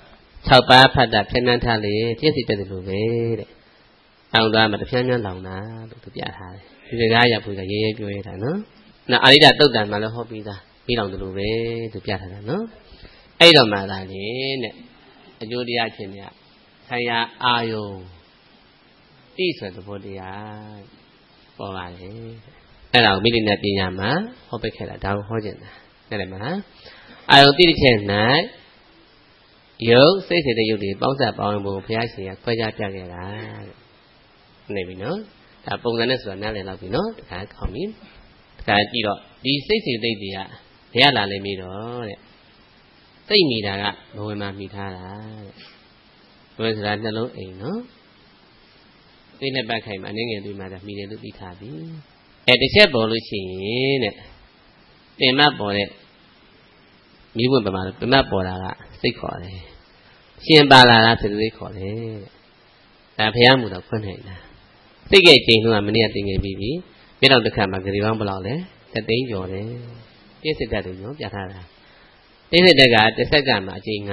Speaker 1: 6ပါးဖတ်တာဖြန်းနှန်းထားလေပြည့်စုံတဲ့လူပဲတဲ့အာရုံသားမှာတဖြန်းဖြန်းလောင်တာလို့သူပြထားတယ်ဒီစကားရဘုရားရေးရေးပြောရတာနော်နောက်အာရိဒတုတ်တန်မှာလည်းဟောပြီးသားပြီးလောင်တယ်လို့ပဲသူပြထားတာနော်အဲ့တော့မှသာလေတဲ့အကျိုးတရားချင်းတွေကဆံရအာယုံတိဆိုတဲ့ဘောတရားပေါ်ပါလေအဲ့ဒါကိုမိလိနဲ့ပညာမှာဟောပိတ်ခဲ့တာဒါကိုဟောကျင်တာနားလည်မလားအာယုံတိတစ်ချက်၌ယုတ်စိတ်စေတဲ့ယုတ်တွေပေါင်းစပ်ပေါင်းဖို့ဘုရားရှင်ကခွဲခြားပြခဲ့တာနေပြီနော်ဒါပုံစံနဲ့ဆိုတာနားလည်လောက်ပြီနော်တခါခေါင်းပြီတခါကြည့်တော့ဒီစိတ်စေတိတ်တွေကဘယ်လာလဲမိတော့တဲ့စိတ်မိတာကဘဝမှာမိထားတာတဲ့ဘဝဆိုတာနှလုံးအိမ်နော်သိနဲ့ပတ်ခိုင်မှာအနေငယ်တွေ့မှဒါမိတယ်လို့ပြီးထားပြီတစ်ချက်ပေါ်လို့ရှိရင်တဲ့ပင်မပေါ်တဲ့မိဘပမာပင်မပေါ်တာကစိတ်ခေါ်တယ်ရှင်ပါလာတာစိတ်ခေါ်တယ်ဒါဘုရားမူတော့ခွင့်နိုင်တာစိတ်ရဲ့ချိန်လုံးကမနေ့ကတင်ခဲ့ပြီးပြီမြေတော်တစ်ခါမှာဂရီပေါင်းဘယ်လောက်လဲ3သိန်းကျော်တယ်ပြည့်စစ်တတ်တယ်နော်ပြထားတာပြည့်စစ်တက်ကတစ်ဆက်ကမှအချိန်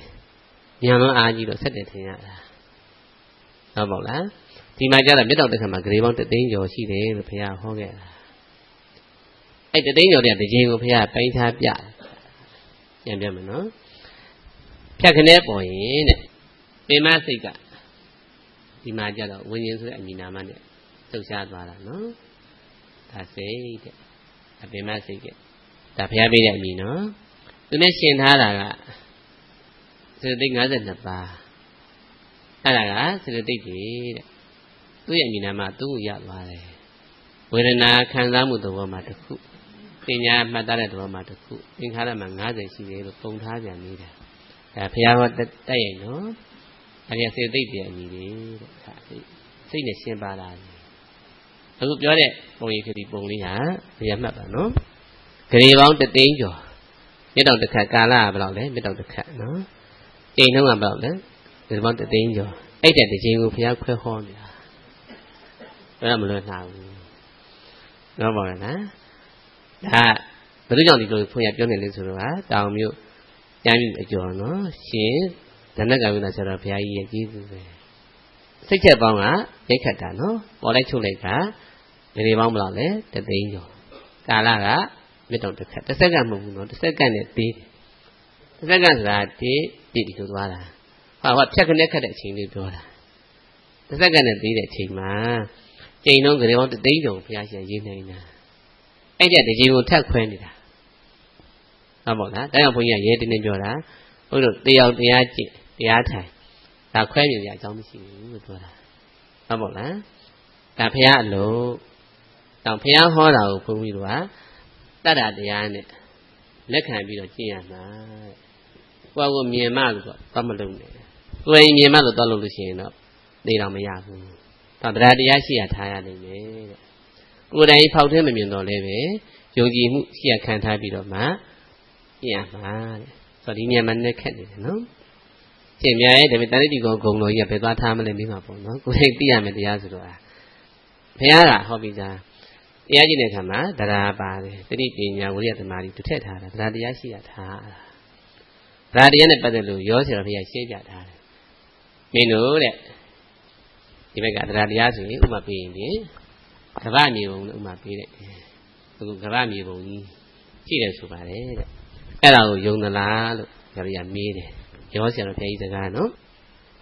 Speaker 1: 90ညံလုံးအားကြီးတော့ဆက်တယ်ထင်ရတာဟုတ်ပါလားဒီမှာကျတော့မြေတော်တစ်ခါမှာဂရီပေါင်း3သိန်းကျော်ရှိတယ်လို့ဘုရားဟောခဲ့တာအဲ့3သိန်းကျော်တဲ့တစ်ချိန်ကိုဘုရားပိုင်းထားပြပြန်ပြမယ်နော်ဖြတ်ခနဲ့ပေါ်ရင်တဲ့ပင်မစိတ်ကဒီမှာကျတော့ဝိညာဉ်ဆိုတဲ့အမည်နာမနဲ့လှုပ်ရှားသွားတာနော်ဒါစိတ်တဲ့ပင်မစိတ်ကဒါဘုရားပေးတဲ့အမည်နော်သူနဲ့ရှင်ထားတာကစေတသိက်52ပါးအဲ့ဒါကစေတသိက်တွေတဲ့သူ့ရဲ့အမည်နာမသူ့ကိုရသွားတယ်ဝေဒနာခံစားမှုသဘောမှာတစ်ခုပညာမှတ်သားတဲ့သဘောမှာတစ်ခုသင်္ခါရမှာ90ရှိတယ်လို့ပုံထားပြန်နေတာဒါဘုရားဟောတက်ရဲ့နော်အဲ့ဒီစေတသိက်တွေအမည်တွေတဲ့စိတ်နဲ့ရှင်းပါလာတယ်အခုပြောတဲ့ပုံရိပ်ကလေးပုံလေးဟာဘုရားမှတ်ပါနော်ဂရေပေါင်း3သိန်းကျော်မြတ်တော်တစ်ခါကာလကဘယ်လောက်လဲမြတ်တော်တစ်ခါနော်ချိန်နှုန်းကဘယ်လောက်လဲဂရေပေါင်း3သိန်းကျော်အဲ့တဲ့တစ်ချိန်ကိုဘုရားခွဲဟောနေတာအဲ့ဒါမလွယ်နိုင်ဘူးနော်ပါလားဒါဘယ်သူကြောင့်ဒီလိုဖွင့်ရပြောနေလဲဆိုတော့တောင်မြို့ကျမ်းမြူအကျော်နော်ရှင်ဓနကဝိနာဆရာဘုရားကြီးရဲ့ကျေးဇူးပဲစိတ်ချက်ပေါင်းကရိုက်ခတ်တာနော်ပေါ်လိုက်ချုပ်လိုက်ကဂရေပေါင်းဘယ်လောက်လဲ3သိန်းကျော်ကာလကမြတ်တော်တစ်ခါတစ်စက္ကန့်မဟုတ်ဘူးနော်တစ်စက္ကန့်နဲ့သေးတစ်စက္ကန့်ဆိုတာဒီလိုသွားတာဟောဖြတ်ခနဲ့ခတ်တဲ့အချိန်လေးပြောတာတစ်စက္ကန့်နဲ့သေးတဲ့အချိန်မှာချိန်လုံးဂရေပေါင်း3သိန်းကျော်ဘုရားရှင်ရေးနိုင်တာအဲ့တဲ့ဒီချိန်ကိုထပ်ခွဲနေတာဟုတ်ပါလားဒါကြောင့်ဘုန်းကြီးကရဲတင်းတင်းပြောတာဘုန်းကြီးတို့တရားတရားကျင့်တရားထိုင်ဒါခွဲမြင်ရအကြောင်းမရှိဘူးလို့ပြောတာဟုတ်ပါလားဒါဘုရားအလို့တောင်ဘုရားဟောတာကိုဘုန်းကြီးတို့ကတတ္တတရားနဲ့လက်ခံပြီးတော့ကျင့်ရမှာကိုယ့်ကိုမြင်မှလို့တော့မလုပ်နဲ့ကိုယ်မြင်မှလို့တော့လုပ်လို့ရှိရင်တော့နေတော့မရဘူးတော့တရားတရားရှိရထားရနိုင်မယ်တဲ့ကိုယ်တိုင်ဖောက်ထဲမမြင်တော့လည်းပဲယုံကြည်မှုရှိရခံထားပြီးတော့မှကျင့်ရမှာတဲ့ဆိုတော့ဒီနေရာမှာနဲ့ခက်နေတယ်နော်ကျင့်မြဲဒါပေမဲ့တဏှိတိကောဂုံတော်ကြီးကဘယ်သွားထားမလဲမင်းမှာပေါ့နော်ကိုယ်တိုင်သိရမယ်တရားဆိုတော့ဘုရားကဟောပြီးသားတရားကျင့်တဲ့အခါမှာတရားပါတယ်တတိပညာဝိရိယသမာဓိသူထည့်ထားတာတရားတရားရှိရထားတာတရားတရားနဲ့ပတ်သက်လို့ရောဆရာဘုရားရှင်းပြထားတယ်မင်းတို့တဲ့ဒီဘက်ကတရားတရားဆိုရင်ဥပမာပေးရင်ဒီကဗ္ဗမြေပုံဥပမာပေးတဲ့အခုကဗ္ဗမြေပုံကြီးရှိတယ်ဆိုပါတယ်တဲ့အဲ့ဒါကိုယုံသလားလို့ဆရာကြီးမေးတယ်ရောဆရာဘုရားကြီးစကားနော်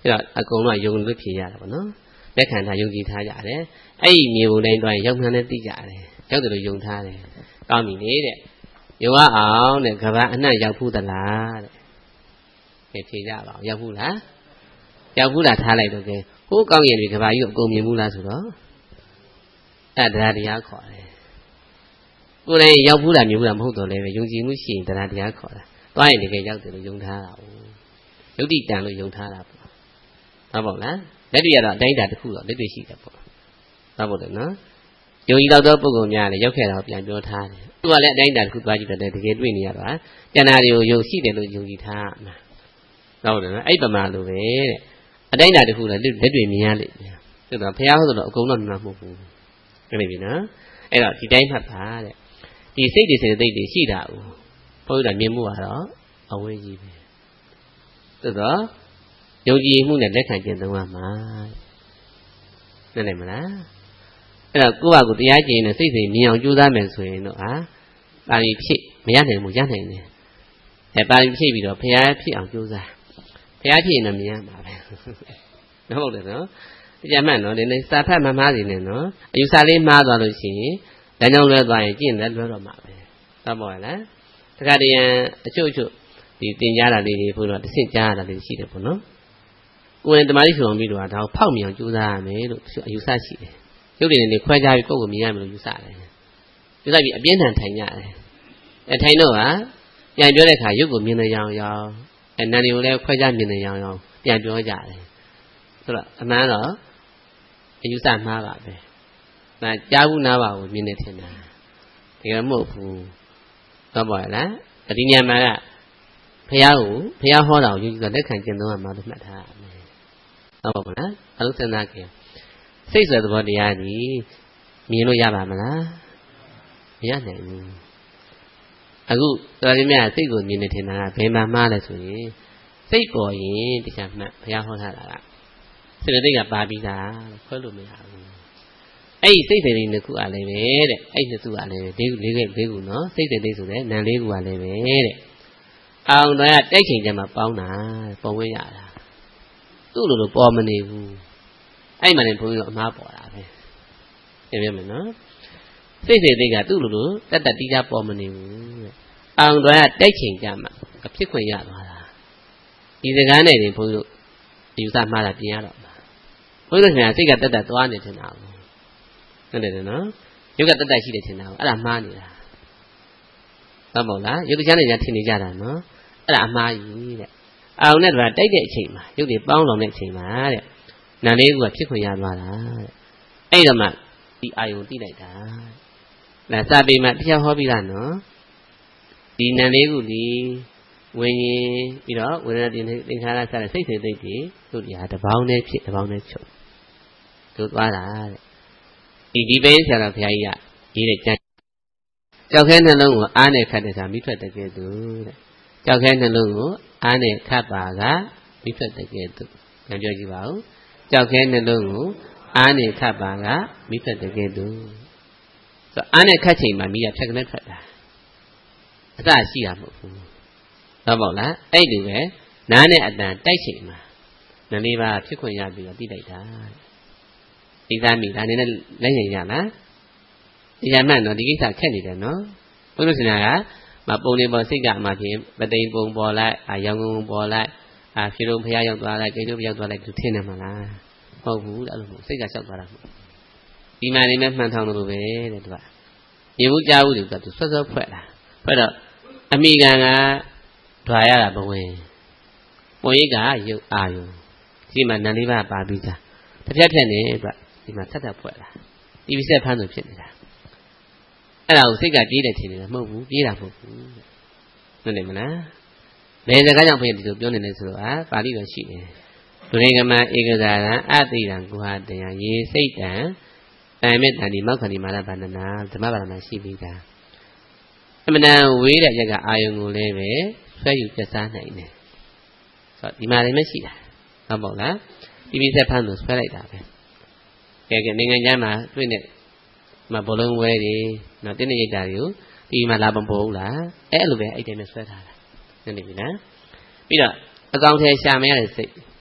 Speaker 1: အဲ့တော့အကုန်လုံးယုံလို့ဖြေရတာပေါ့နော်လက်ခံထားယုံကြည်ထားကြတယ်အဲ့ဒီမြေပုံတိုင်းတွင်ရောက်မှန်းနဲ့သိကြတယ်ရောက်တယ်လို့ယုံထားတယ်ကောင်းပြီလေတဲ့ယုံအောင်တဲ့ကဘာအနှံ့ရောက်ဘူးသလားတဲ့ဖြေကြပါအောင်ရောက်ဘူးလားရောက်ဘူးလားထားလိုက်တော့ကဲဟိုးကောင်းရင်တွေကဘာကြီးကိုအကုန်မြင်ဘူးလားဆိုတော့အဲ့ဒါတရားခေါ်တယ်ကိုယ်လည်းရောက်ဘူးလားမြင်ဘူးလားမဟုတ်တော့လည်းပဲယုံကြည်မှုရှိရင်တရားခေါ်တာသွားရင်တကယ်ရောက်တယ်လို့ယုံထားတာယုတ်တိတန်လို့ယုံထားတာပေါ့ဟုတ်ပါ့လားလက်တွေ့ရတော့အတိုင်းတာတစ်ခုတော့လက်တွေ့ရှိတယ်ပေါ့ဟုတ်ပါ့တယ်နော်ယုံကြည်တော့ပုဂ္ဂိုလ်များလည်းရောက်ခဲ့တာကိုပြန်ပြောထားတယ်သူကလည်းအတိုင်းတာတစ်ခုသွားကြည့်တယ်တကယ်တွေ့နေရတာကျန်တာတွေကိုယုံရှိတယ်လို့ယုံကြည်ထားမှာဟုတ်တယ်နော်အဲ့ပမာလိုပဲတဲ့အတိုင်းတာတစ်ခုလည်းလက်တွေ့မြင်ရလိမ့်မယ်ဆိုတော့ဘုရားဟုတ်တော့အကုန်တော့မှမဟုတ်ဘူးဟုတ်ပြီနော်အဲ့တော့ဒီတိုင်းမှတ်ပါတဲ့ဒီစိတ်တွေစေတသိက်တွေရှိတာဦးဘုရားမြင်မှုကတော့အဝေးကြီးပဲသို့တော့ယုံကြည်မှုနဲ့လက်ခံခြင်းသုံးပါမှာနားလည်မလားအဲ့တော့ကိုယ့်ဘာကိုတရားကျင့်နေစိတ်စိတ်မြင်အောင်ကြိုးစားမယ်ဆိုရင်တော့ပါဠိဖြစ်မရနိုင်ဘူးရနိုင်တယ်ပါဠိဖြစ်ပြီးတော့ဘုရားဖြစ်အောင်ကြိုးစားဘုရားဖြစ်ရင်တော့မြင်ရမှာပဲဟုတ်တယ်နော်တရားမှန်နော်ဒီနေ့စာဖတ်မှားစီနေနော်အယူဆလေးမှားသွားလို့ရှိရင်ဒါကြောင့်လွဲသွားရင်ကျင့်တယ်လွဲတော့မှာပဲဟုတ်ပါ့လားတခါတည်းအချို့ဒီသင်ကြားတာလေးတွေဘုရားတစ်ဆင့်ကြားရတာလေးရှိတယ်ပေါ့နော်ကိုယ်တမားလေးဆိုအောင်ပြီးတော့ဒါကိုဖောက်မြောင်ကြိုးစားရမယ်လို့အယူဆရှိတယ်ရုပ်တွေနဲ့ခွဲခြားပြီးကိုယ့်ကိုမြင်ရမယ်လို့ယူဆတယ်ယူဆပြီးအပြင်းထန်ထိုင်ရတယ်ထိုင်တော့ပြန်ပြောတဲ့အခါရုပ်ကိုမြင်နေရအောင်နာနေကိုလည်းခွဲခြားမြင်နေရအောင်ပြန်ပြောကြတယ်ဆိုတော့အမှန်တော့အယူဆမှားပါပဲဒါကြားဘူးနားပါကိုမြင်နေထင်တာတကယ်မဟုတ်ဘူးဟုတ်ပါလားဒီညမှာကဘုရားဟောတာကိုယူကြည့်တော့လက်ခံကျင့်သုံးရမှာလို့မှတ်ထားရမယ်ဟုတ်ပါမလားအလုံးစဉ်းစားကြည့်စိတ်ဆိုတဲ့သဘောတရားကြီးမြင်လို့ရပါမလားမရနိုင်ဘူးအခုတော်ရင်းများစိတ်ကိုမြင်နေထင်တာကဘယ်မှာမှားလဲဆိုရင်စိတ်ပေါ်ရင်တရားမှတ်ဘုရားဟောထားတာကစိတ်တွေကပါပြီးသားခွဲလို့မရဘူးအဲ့ဒီစိတ်တွေနှစ်ခုအားလည်းပဲတဲ့အဲ့နှစ်ခုအားလည်းလေးခုနော်စိတ်တွေလေးဆိုတဲ့နာမ်လေးခုအားလည်းပဲတဲ့အောင်တော့တိုက်ချိန်ကျမှပေါင်းတာပေါ်ဝဲရတာသူ့လိုပေါ်မနေဘူးအဲ့မှလည်းဘုန်းကြီးတို့အမှားပေါ်တာပဲသိပြီမနော်စိတ်တွေကသူ့လိုတက်တီးကြပေါ်မနေဘူးတဲ့အောင်တော့တိုက်ချိန်ကျမှအဖြစ်ခွင့်ရသွားတာဒီစကားနဲ့တင်ဘုန်းကြီးတို့ယူဆမှားတာပြင်ရတော့မှာဘုန်းကြီးတို့ကစိတ်ကတက်သွားနေတင်တာဟုတ်တယ်နော်ယုတ်ကတက်ရှိတယ်ထင်တာအဲ့ဒါမှားနေတာဟုတ်ပါလားယုတ်တရားနဲ့ညာထင်နေကြတာနော်အဲ့ဒါအမှားကြီးတဲ့အောင်နဲ့တော့တိုက်တဲ့အချိန်မှာယုတ်တွေပေါင်းလောင်တဲ့အချိန်မှာတဲ့နာလေးကဖြစ်ခွင့်ရသွားတာတဲ့အဲ့တော့မှဒီအာယုံသိလိုက်တာဒါစာပေမှာတရားဟောပြီးသားနော်ဒီနာလေးကဒီဝိညာဉ်ပြီးတော့ဝေဒနာတင်သင်္ခါရစတဲ့စိတ်စေသိက်တွေတို့တရားတစ်ပေါင်းနဲ့ဖြစ်တစ်ပေါင်းနဲ့ချုပ်တို့သွားတာတဲ့ဒီပိုင်းဆရာတော်ဘုရားကြီးကရေးတဲ့ကြောက်ခဲနှလုံးကိုအားနဲ့ခတ်တဲ့စာမိထွက်တကယ်သူတဲ့ကြောက်ခဲနှလုံးကိုအားနဲ့ခတ်ပါကမိထွက်တကယ်သူပြန်ပြောကြည့်ပါဦးကြောက်ခဲနှလုံးကိုအားနဲ့ခတ်ပါကမိထွက်တကယ်သူဆိုအားနဲ့ခတ်ချိန်မှာမိကဖြတ်ကနေထွက်တာအစရှိတာမဟုတ်ဘူးဟုတ်ပါ့လားအဲ့ဒီပဲနားနဲ့အတန်တိုက်ချိန်မှာနလေးပါဖြစ်ခွင့်ရပြီးတော့သိလိုက်တာဒီသားမိဒါနေနဲ့လက်ရင်ရလားဒီကမှန်တော့ဒီကိစ္စခက်နေတယ်နော်ဘုရားရှင်ကမပုံနေပေါ်စိတ်ကအမှပြင်ပသိမ်ပုံပေါ်လိုက်ရောင်ကုန်ပေါ်လိုက်ဖြေလုံးဖျားရောက်သွားလိုက်ကိန်းတို့ရောက်သွားလိုက်သူထင်တယ်မလားမဟုတ်ဘူးအဲ့လိုမဟုတ်စိတ်ကလျှောက်သွားတာမဟုတ်ဒီမှနေမဲ့မှန်ထောင်လို့ပဲတဲ့သူကမြေဘူးကြားဘူးသူကသူဆွတ်ဆွတ်ဖွဲ့တာဖွဲ့တော့အမိကန်ကဓွာရတာဘဝင်ပုံရိပ်ကရုပ်အာယုံဒီမှာနံလေးပါပါပြီးသားတစ်ဖြတ်ဖြတ်နေအတွက်ဒီမှာထပ်ဖွဲ့လာဒီပြဆက်ဖမ်းသူဖြစ်နေတာအဲ့ဒါကိုစိတ်ကပြေးတယ်ထင်နေတာမဟုတ်ဘူးပြေးတာမဟုတ်ဘူးနားလည်မလားဘယ်စကားကြောင့်ဘုရားဒီလိုပြောနေလဲဆိုတော့ပါဠိတော်ရှိတယ်ဒုရေကမဧကဇာရံအတိရံကုဟာတယံရေစိတ်တံတိုင်မေတ္တန်ဒီမောက္ခဏိမာရဗန္ဒနာဓမ္မဗန္ဒနာရှိပြီးသားအမှန်တန်ဝေးတဲ့ရက်ကအာယုံကိုလည်းပဲဆွဲယူပြစားနိုင်တယ်ဆိုတော့ဒီမှာလည်းမရှိတာဟုတ်ပါ့လားဒီပြဆက်ဖမ်းလို့ဆွဲလိုက်တာပဲကဲနိုင်ငံခြားမှာတွေ့နေမှာဘလုံးဝဲတွေနော်တင်းနေရိတ်တာတွေကိုဒီမှာလာမပေါ်ဘူးလားအဲ့လိုပဲအဲ့တိုင်းနဲ့ဆွဲထားတာနည်းနည်းပြီနော်ပြီးတော့အကောင်ထဲရှာမရတဲ့စိတ်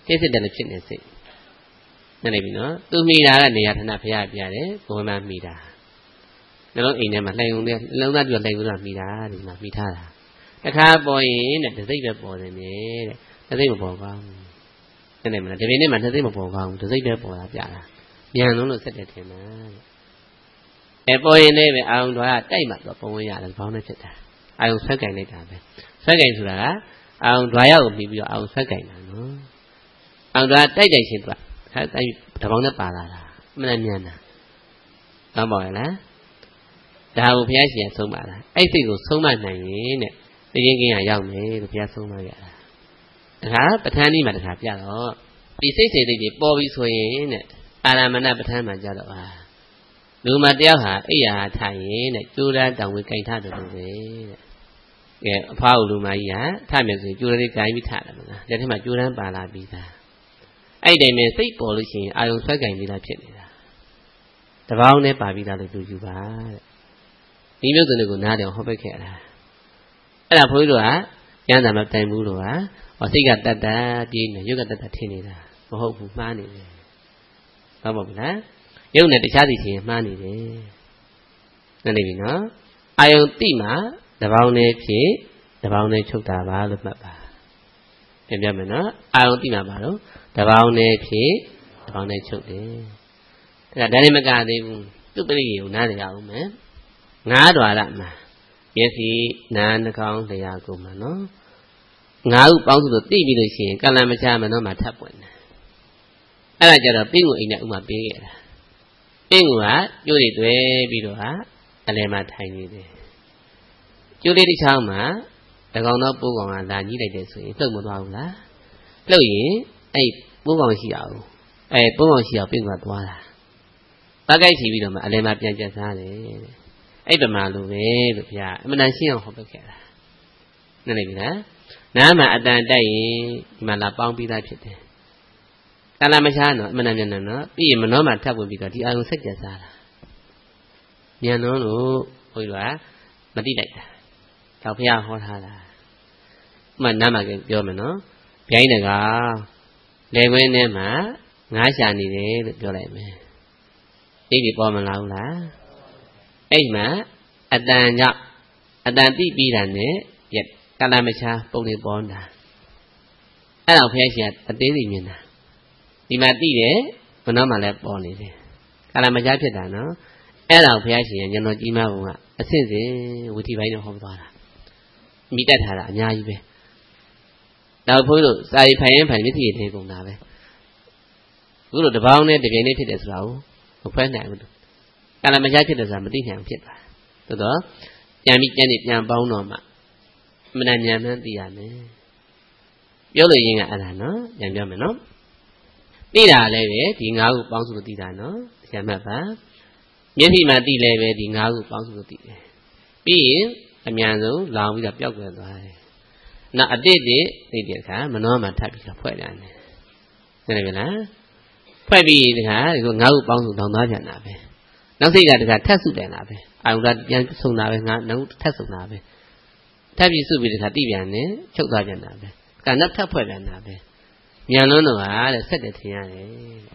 Speaker 1: တိစစ်တယ်လို့ဖြစ်နေစိတ်နားလည်ပြီနော်သူမိတာကနေရာဌာနဖျားပြတယ်ဘုံမှမိတာနှလုံးအိမ်ထဲမှာလှိုင်ုံနဲ့နှလုံးသားပြလှိုင်ုံကမိတာဒီမှာမိထားတာတခါပေါ်ရင်တဲ့စိတ်ပဲပေါ်တယ်တဲ့စိတ်မပေါ်ပါဘူးနားလည်မလားဒီနေ့မှာစိတ်မပေါ်ပါဘူးစိတ်ပဲပေါ်တာပြတာမြန်လုံးလို့ဆက်တယ်ထင်တာပေါ်ရင်လည်းပဲအာယုံတော်ကတိုက်မှတော့ပုံဝင်ရတယ်ဘောင်းနဲ့ဖြစ်တာအာယုံဆွဲကင်လိုက်တာပဲဆွဲကင်ဆိုတာကအာယုံဓာတ်ကိုပြီးပြီးတော့အာယုံဆွဲကင်တာနော်အာယုံဓာတ်တိုက်ချင်းသူကတိုက်တဘောင်းနဲ့ပါလာတာအမှန်မြန်တာကောင်းပါရဲ့လားဒါကိုဘုရားရှင်ဆုံးပါလားအဲ့စိတ်ကိုဆုံးမနိုင်ရင်တဲ့သိရင်ကင်းရရောက်မယ်လို့ဘုရားဆုံးမရတာဒါကပဋ္ဌာန်းကြီးမှာတခါပြတော့ဒီစိတ်စေတသိက်ကြီးပေါ်ပြီးဆိုရင်တဲ့အာရမဏပဋ္ဌာန်းမှာကြတော့လူမတယောက်ဟာအိယာထိုင်ရင်တဲ့ကျိုးတန်းတောင်ဝင်ကြိုင်ထားတယ်လို့ပဲတဲ့ကဲအဖွားလူမကြီးဟာထမယ်ဆိုရင်ကျိုးလေးကြိုင်ပြီးထားတယ်မလားလက်ထက်မှာကျိုးတန်းပါလာပြီးသားအဲ့ဒီတိုင်းပဲစိတ်ပေါ်လို့ရှိရင်အာယုံဆွဲကြိုင်ပြီးသားဖြစ်နေတာတပေါင်းနဲ့ပါပြီးသားလို့သူယူပါတဲ့ဒီမျိုးစုံတွေကိုနားတယ်ဟောပိတ်ခဲ့တာအဲ့ဒါဘုန်းကြီးတို့ကကျမ်းစာမှာတိုင်ဘူးလို့ဟာစိတ်ကတတ်တတ်ပြေးနေရုပ်ကတတ်တတ်ထင်နေတာမဟုတ်ဘူးမှားနေတယ်ဟုတ်ပါဘူးလားရုပ်နဲ့တခြားစီချင်းမှားနေတယ်နားလည်ပြီနော်အာယုံတိမှတပေါင်းနဲ့ဖြစ်တပေါင်းနဲ့ချုပ်တာပါလို့မှတ်ပါပြန်ပြမယ်နော်အာယုံတိမှပါတော့တပေါင်းနဲ့ဖြစ်တပေါင်းနဲ့ချုပ်တယ်ဒါကဒါနဲ့မကသေးဘူးသူ့ပရိယေကိုနားလည်ရအောင်မယ်ငါးဓာရမှာမျက်စိနားနှာခေါင်းလျှာကိုမှာနော်ငါးခုပေါင်းစုလို့သိပြီးလို့ရှိရင်ကလံမချမနောမှာထပ်ပွင့်တယ်အဲ့ဒါကြတော့ပြီးကိုအိမ်နဲ့ဥမာပေးခဲ့တာပင်ကကျိုးတွေတွဲပြီးတော့အလယ်မှာထိုင်နေတယ်ကျိုးလေးတစ်ချောင်းမှာတကောင်တော့ပိုးကောင်ကလာညှိလိုက်တယ်ဆိုရင်လှုပ်မသွားဘူးလားလှုပ်ရင်အဲ့ပိုးကောင်ရှိအောင်ပိုးကောင်ရှိအောင်ပင်ကသွားတာတကိုက်ချီပြီးတော့မှအလယ်မှာပြန်ကျက်စားတယ်အဲ့ဗမာလိုပဲလို့ဘုရားအမှန်တန်ရှင်းအောင်ဟောပြခဲ့တာနားလည်ပြီလားနားမှာအတန်တိုက်ရင်ဒီမှာလာပေါင်းပြီးသားဖြစ်တယ်ကာလမရှားနော်အမှန်တန်မြန်နော်ပြီးရင်မနှောမှာထပ်ဝင်ပြီးတော့ဒီအာယုံဆက်ကျက်စားတာမြန်လုံးလို့ဘုရားမတိလိုက်တာတော့ဘုရားဟောထားတာမှနားမှာပြောမယ်နော်ဗျိုင်းတကားလေခွင်းထဲမှာငါးရှာနေတယ်လို့ပြောလိုက်မယ်အိပ်ဒီပေါ်မလာဘူးလားအဲ့မှာအတန်ကြောင့်အတန်တိပြီးတာနဲ့ကာလမရှားပုံနေပေါ်တာအဲ့တော့ဘုရားရှင်အသေးစိတ်မြင်တာဒီမှာတိတယ်ဘုနောမှာလည်းပေါ်နေတယ်ကာလမရှားဖြစ်တာနော်အဲ့တော့ဘုရားရှင်ရဲ့ဉာဏ်တော်ကြီးမားပုံကအစစ်စစ်ဝိသီပိုင်းနဲ့ဟောသွားတာမိတတ်ထားတာအများကြီးပဲနောက်ဘုန်းကြီးတို့စာရီဖိုင်ရင်ဖိုင်မျက်စိရည်ကုန်တာပဲအခုလိုတပေါင်းနဲ့တပြိုင်နဲ့ဖြစ်တယ်ဆိုတာကိုမဖွဲနိုင်ဘူးကာလမရှားဖြစ်တယ်ဆိုတာမသိနိုင်ဖြစ်သွားသို့တော့ပြန်ပြီးပြန်ပေါင်းတော့မှမနာဉာဏ်မှန်းသိရမယ်ပြောလို့ရင်းကအဲ့ဒါနော်ပြန်ပြောမယ်နော်သိတာလည်းပဲဒီ၅ခုပေါင်းစုလို့သိတာနော်ဆရာမတ်ပါမျက်စိမှာသိလည်းပဲဒီ၅ခုပေါင်းစုလို့သိတယ်ပြီးရင်အမြန်ဆုံးလောင်ပြီးတော့ပျောက်ကွယ်သွားတယ်နောက်အတိတ်သိတဲ့အခါမနှောမှာထပ်ပြီးတော့ဖွဲ့ပြန်တယ်သိတယ်မလားဖွဲ့ပြီးဒီခါဒီ၅ခုပေါင်းစုလောင်သွားပြန်တာပဲနောက်စိတ်ကတခါထပ်စုတယ်လားပဲအာရုံကပြန်ဆုံတာပဲငါနောက်ထပ်ဆုံတာပဲထပ်ပြီးစုပြီးတခါတိပြန်တယ်ချုပ်သွားပြန်တာပဲကနောက်ထပ်ဖွဲ့ပြန်တာပဲမြန်လွန်းတော့ဟာတဲ့ဆက်တယ်ထင်ရတယ်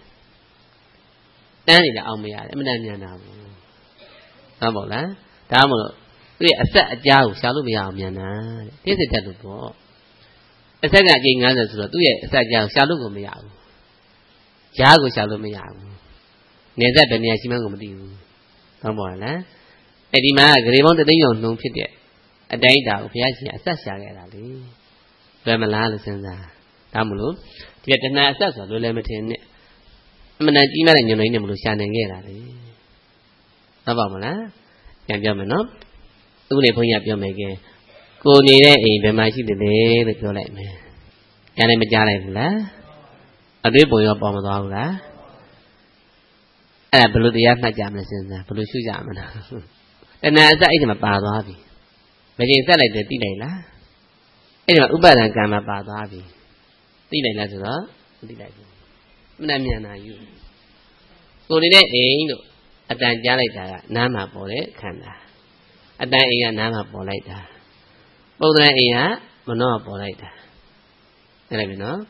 Speaker 1: တန်းနေလည်းအောင်မရတယ်အမှန်တန်မြန်တာဘူးဟုတ်ပါလားဒါမှမဟုတ်သူရဲ့အဆက်အကြားကိုရှာလို့မရအောင်မြန်တာတဲ့သိစစ်တတ်လို့ပေါ့အဆက်ကအကျိန်90ဆိုတော့သူ့ရဲ့အဆက်အကြားကိုရှာလို့ကိုမရဘူးကြားကိုရှာလို့မရဘူးနေဆက်ဘယ်နေရာရှိမှန်းကိုမသိဘူးဟုတ်ပါလားအဲ့ဒီမှာဂရေပေါင်း3သိန်းကျော်နှုံဖြစ်တဲ့အတိုင်းတာကိုဘုရားရှင်အဆက်ရှာခဲ့တာလေလွယ်မလားလို့စဉ်းစားဒါမလို့ဒီတဏှာအဆက်ဆိုလွယ်လည်းမထင်နဲ့အမှန်တန်ကြီးမားတဲ့ညွန်တိုင်းနဲ့မလို့ရှာနိုင်ခဲ့တာလေဟုတ်ပါမလားပြန်ပြောမယ်နော်သူ့လေဘုန်းကြီးပြောမယ်ကဲကိုနေတဲ့အိမ်ဘယ်မှာရှိတယ်လဲလို့ပြောလိုက်မယ်ကြားလည်းမကြားလိုက်ဘူးလားအတွေ့ပုံရောပေါ်မသွားဘူးလားအဲ့ဒါဘယ်လိုတရားမှတ်ကြမလဲစဉ်းစားဘယ်လိုရှုကြမလဲတဏှာအစအဲ့ဒီမှာပါသွားပြီမကျင်ဆက်လိုက်တယ်သိလိုက်လားအဲ့ဒီမှာဥပါဒံကံမှာပါသွားပြီသိလိုက်လားဆိုတော့မသိလိုက်ဘူးမနှမြန်တာယူကိုနေတဲ့အိမ်တို့အတန်ကြားလိုက်တာကနားမှာပေါ်တဲ့ခန္ဓာအတန်အိမ်ကနားမှာပေါ်လိုက်တာပုံသဏ္ဍာန်အိမ်ကမနှောပေါ်လိုက်တာအဲ့ဒါပြီနော်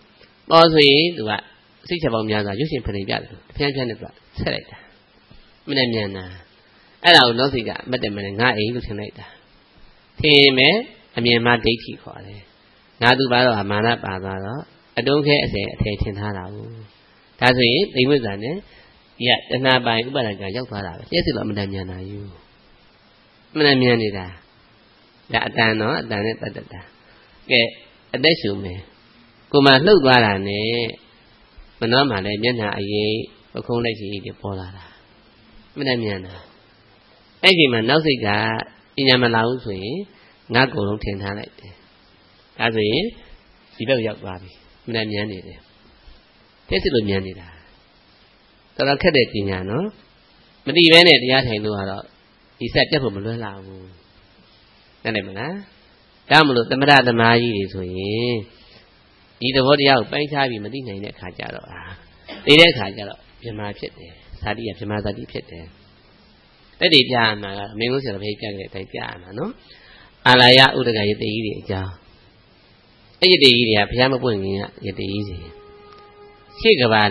Speaker 1: ပေါ်ဆိုရင်သူကစိတ်ချက်ပေါင်းများစွာရုပ်ရှင်ဖန်ပြတယ်ဖျန်းဖျန်းနဲ့သူကဆက်လိုက်တာမနဲ့မြန်တာအဲ့ဒါကိုနောက်စိတ်ကအမတ်တယ်မနဲ့ငါအိမ်လို့ထင်လိုက်တာထင်မဲ့အမြင်မှဒိဋ္ဌိခေါ်တယ်ငါသူပါတော့မာနပါသွားတော့အတုံးခဲအထည်ထင်ထားတာကိုဒါဆိုရင်သိမ့်ဝိဇ္ဇာနဲ့ဒီကတဏှာပိုင်ဥပါဒကရောက်သွားတာပဲလျှက်စစ်လို့အမတန်မြန်တာယူအမတန်မြန်နေတာဒါအတန်တော့အတန်နဲ့တတ်တတ်တာကဲအသက်ရှူမယ်ကိုမှလှုပ်သွားတာနဲ့မနှောမှလည်းမျက်နှာအရေးပခုံးလိုက်စီတွေပေါ်လာတာအမတန်မြန်တာအဲ့ဒီမှာနောက်စိတ်ကပညာမလာဘူးဆိုရင်ငါ့ကိုယ်လုံးထင်ထားလိုက်တယ်ဒါဆိုရင်ဒီဘက်ရောက်သွားပြီအမတန်မြန်နေတယ်လျှက်စစ်လို့မြန်နေတာတော်တော်ခက်တဲ့ပညာနော်မတိပဲနဲ့တရားထိုင်လို့ကတော့ဒီဆက်ပြတ်ဖို့မလွယ်လာဘူးနားလည်မလားဒါမှမလို့သမထသမားကြီးတွေဆိုရင်ဒီသဘောတရားကိုပိုင်းခြားပြီးမသိနိုင်တဲ့အခါကျတော့သိတဲ့အခါကျတော့ဗြဟ္မာဖြစ်တယ်ဇာတိကဗြဟ္မာဇာတိဖြစ်တယ်တက်တည်ပြရမှာကအမင်းတို့ဆရာတော်ဘုရားပြခဲ့တဲ့အတိုင်းပြရမှာနော်အာလာယဥဒကယတိကြီးတွေအကြောင်းအဲ့ယတိကြီးတွေကဘုရားမပွင့်ခင်ကယတိကြီးစီရှေ့ကဘာ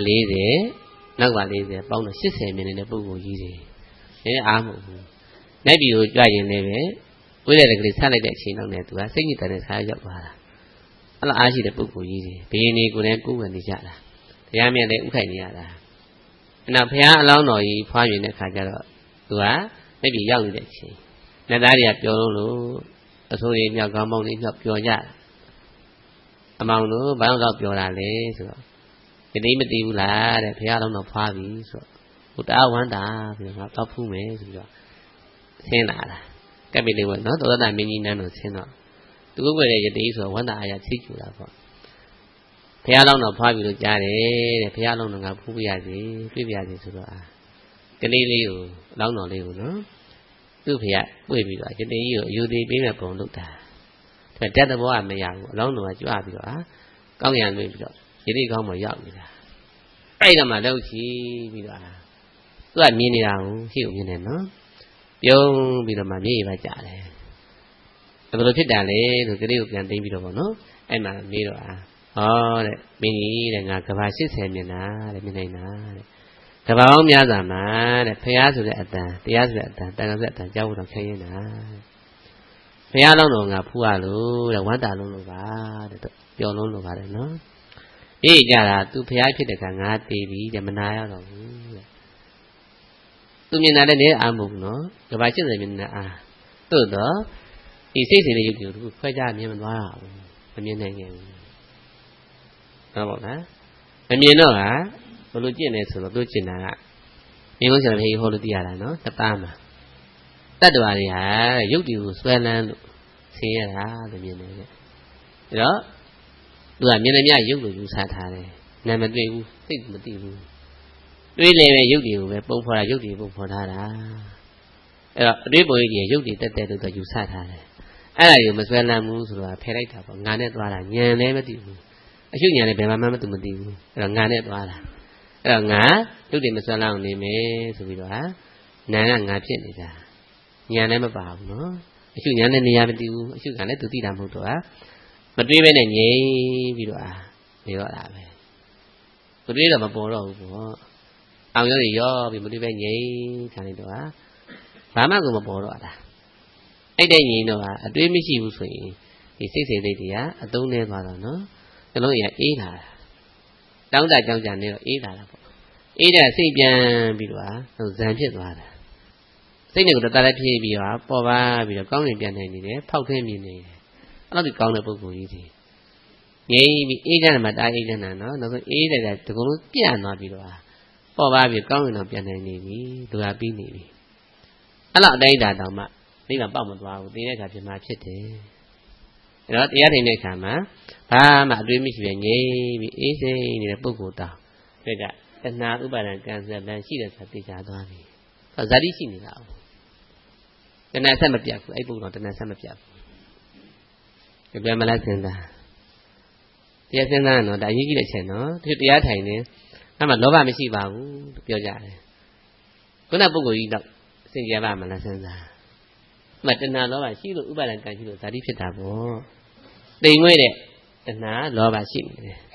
Speaker 1: 40နောက်ကဘာ40ပေါင်းတော့80မြင်နေတဲ့ပုဂ္ဂိုလ်ကြီးတွေအားမဟုတ်ဘူးနိုင်ပြီကိုကြွရင်လည်းပဲဝိရတဲ့ကလေးဆက်လိုက်တဲ့အချိန်တော့နဲ့သူကစိတ်ညစ်တဲ့ဆားရောက်သွားတာအဲ့လိုအားရှိတဲ့ပုဂ္ဂိုလ်ကြီးတွေဘယ်နေကိုလည်းကိုယ်ဝင်နေကြတာတရားမြတ်လည်းဥခိုက်နေရတာအဲ့တော့ဘုရားအလောင်းတော်ကြီးဖွားမြင်တဲ့ခါကျတော့သူကနိုင်ပြီရောက်နေတဲ့အချိန်လက်သားတွေကပျော်လို့အဆိုးတွေမြောက်ကောင်းမောင်းတွေမြောက်ပျော်ကြအမောင်တို့ဘာလို့ပျော်တာလဲဆိုတော့ဒီနေ့မသိဘူးလားတဲ့ဘုရားအလောင်းတော်ဖွားပြီဆိုတော့ဟိုတအားဝမ်းတာပြီးတော့တောက်ဖူးမယ်ဆိုပြီးတော့ဆင်းလာတာကပ်ပြီလေးပေါ့နော်သောတာမင်းကြီးနန်းတော်ဆင်းတော့သူကရဲ့ယတိဆိုဝန္တာအာရသိကျူတာပေါ့ဘုရားလောင်းတော်ဖွားပြီလို့ကြားတယ်တဲ့ဘုရားလောင်းတော်ကဖူးပြရစီတွေ့ပြရစီဆိုတော့ကလေးလေးကိုလောင်းတော်လေးကိုနော်သူ့ဖေကပွေပြီးတော့ယတိကြီးကိုအယူသေးပေးမဲ့ပုံလုပ်တာဒါတက်တဲ့ဘောကမရဘူးအလောင်းတော်ကကြွပြီးတော့ကောင်းရံလွှင့်ပြီးတော့ယတိကောင်းမှရောက်နေတာအဲ့ဒါမှလောက်ချီပြီးတော့သူကမြင်နေတာကိုရှေ့ကိုမြင်တယ်နော်ပြုံးပြီးတော့မှမြေကြီးပဲကြာတယ်ဘယ်လိုဖြစ်တာလဲဆိုကလေးကိုပြန်သိမ်းပြီးတော့ပေါ့နော်အဲ့မှာမေးတော့ဟောတဲ့မင်းကြီးတဲ့ငါကဘာ80မြင်တာတဲ့မြင်နိုင်တာတဲ့ကဘာအောင်များစွာမှာတဲ့ဖရာဆိုတဲ့အတန်တရားဆိုတဲ့အတန်တန်ခါဆက်အတန်ကြောက်ဖို့တော့ခဲရင်တာဖရာလုံးတော်ငါဖူးရလို့တဲ့ဝမ်းတာလုံးလို့ပါတဲ့ပျော်လုံးလို့ပါတယ်နော်အေးကြတာသူဖရာဖြစ်တဲ့ကငါတည်ပြီတဲ့မနာရတော့ဘူးတဲ့သူမြင်တာလည်းအာမဟုတ်နော်ကဘာ80မြင်တာတို့တော့ဒီစိတ်စဉ်လေးရုပ်ကိုခွဲခြားမြင်မသွားဘူးမမြင်နိုင်ခဲ့ဘူးဟုတ်ပါလားမမြင်တော့ဟာဘလို့ကျင့်နေဆိုတော့သူကျင့်တာကမြင်လို့ဆရာဖေးဟောလို့သိရတာနော်တသားမှာတတ္တဝါတွေဟာရုပ်တွေကိုဆွဲလန်းလို့ဆင်းရဲတာလို့မြင်တယ်တဲ့ဒါတော့သူကမြင်နေမြရုပ်လို့ယူဆထားတယ်နာမတွေ့ဘူးစိတ်မသိဘူးတွေးလေပဲရုပ်တွေကိုပဲပုံဖော်တာရုပ်တွေပုံဖော်ထားတာအဲ့တော့အတွေးပုံကြီးရုပ်တွေတက်လို့တော့ယူဆထားတယ်အဲ့ဒါကိုမဆွဲလန်းဘူးဆိုတော့ဖယ်လိုက်တာပေါ့ငါနဲ့သွားတာညံလည်းမသိဘူးအရှုညံလည်းဘယ်မှမသိဘူးအဲ့တော့ငါနဲ့သွားတာအဲ့တော့ငါရုပ်တွေမဆွဲလန်းအောင်နေမယ်ဆိုပြီးတော့နာကငါဖြစ်နေတာညံလည်းမပါဘူးနော်အရှုညံလည်းနေရာမသိဘူးအရှုကလည်းသူသိတာမဟုတ်တော့မတွေးပဲနဲ့ငြိမ်ပြီးတော့နေတော့တာပဲမတွေးတော့မပေါ်တော့ဘူးပေါ့အောင်ရရောပြီးမတွေးပဲငြိမ်ခံနေတော့ဘာမှကိုမပေါ်တော့တာအဲ့တဲ့ငြိမ်တော့အတွေးမရှိဘူးဆိုရင်ဒီစိတ်စိတ်လေးတွေကအသုံးနေသွားတော့နော်နှလုံးရအေးလာတာတောင်းတကြောင်းကြနေတော့အေးလာတာပေါ့အေးတဲ့စိတ်ပြန်ပြီးတော့ဇံဖြစ်သွားတာစိတ်နဲ့ကိုတတလည်းဖြည့်ပြီးတော့ပေါ်ပါပြီးတော့ကောင်းနေပြန်နေတယ်ဖောက်ထင်းမြင်နေတယ်အဲ့လိုဒီကောင်းတဲ့ပုဂ္ဂိုလ်ကြီးတွေငြိမ်ပြီးအေးတဲ့မှာတားအေးတဲ့နာနော်နောက်ဆုံးအေးတဲ့ကဒီကုလုံးပြန့်သွားပြီးတော့ပေါ်ပါပြီးကောင်းနေတော့ပြန်နေနေပြီသူကပြီးနေပြီအဲ့လိုအတိုင်းတာတောင်မှနိဗ္ဗာန်ပေါက်မသွားဘူးသိတဲ့အခါဖြစ်မှာဖြစ်တယ်အဲ့တော့တရားထိုင်တဲ့အခါမှာဘာမှအတွေးမရှိပဲငြိမ်ပြီးအေးစိမ်နေတဲ့ပုဂ္ဂိုလ်တောင်ဒါကတဏှာဥပါဒံကံစက်တန်ရှိတယ်ဆိုတာသိကြသွားပြီဇာတိရှိနေတာဟုတ်တဏှာဆက်မပြတ်ဘူးအဲ့ပုဂ္ဂိုလ်တော့တဏှာဆက်မပြတ်ဘူးပြန်မလားစဉ်းစားတရားစဉ်းစားတော့ဒါအရေးကြီးတဲ့ချက်နော်ဒီတရားထိုင်နေအဲ့မှာလောဘမရှိပါဘူးလို့ပြောကြတယ်ခုနပုဂ္ဂိုလ်ကြီးတော့စင်ကြယ်ပါမလားစဉ်းစားမတဏှာလောဘရှိလို့ဥပါဒံကံရှိလို့ဇာတိဖြစ်တာပေါ့တိမ်ငွေ့တဲ့တဏှာလောဘရှိနေတယ်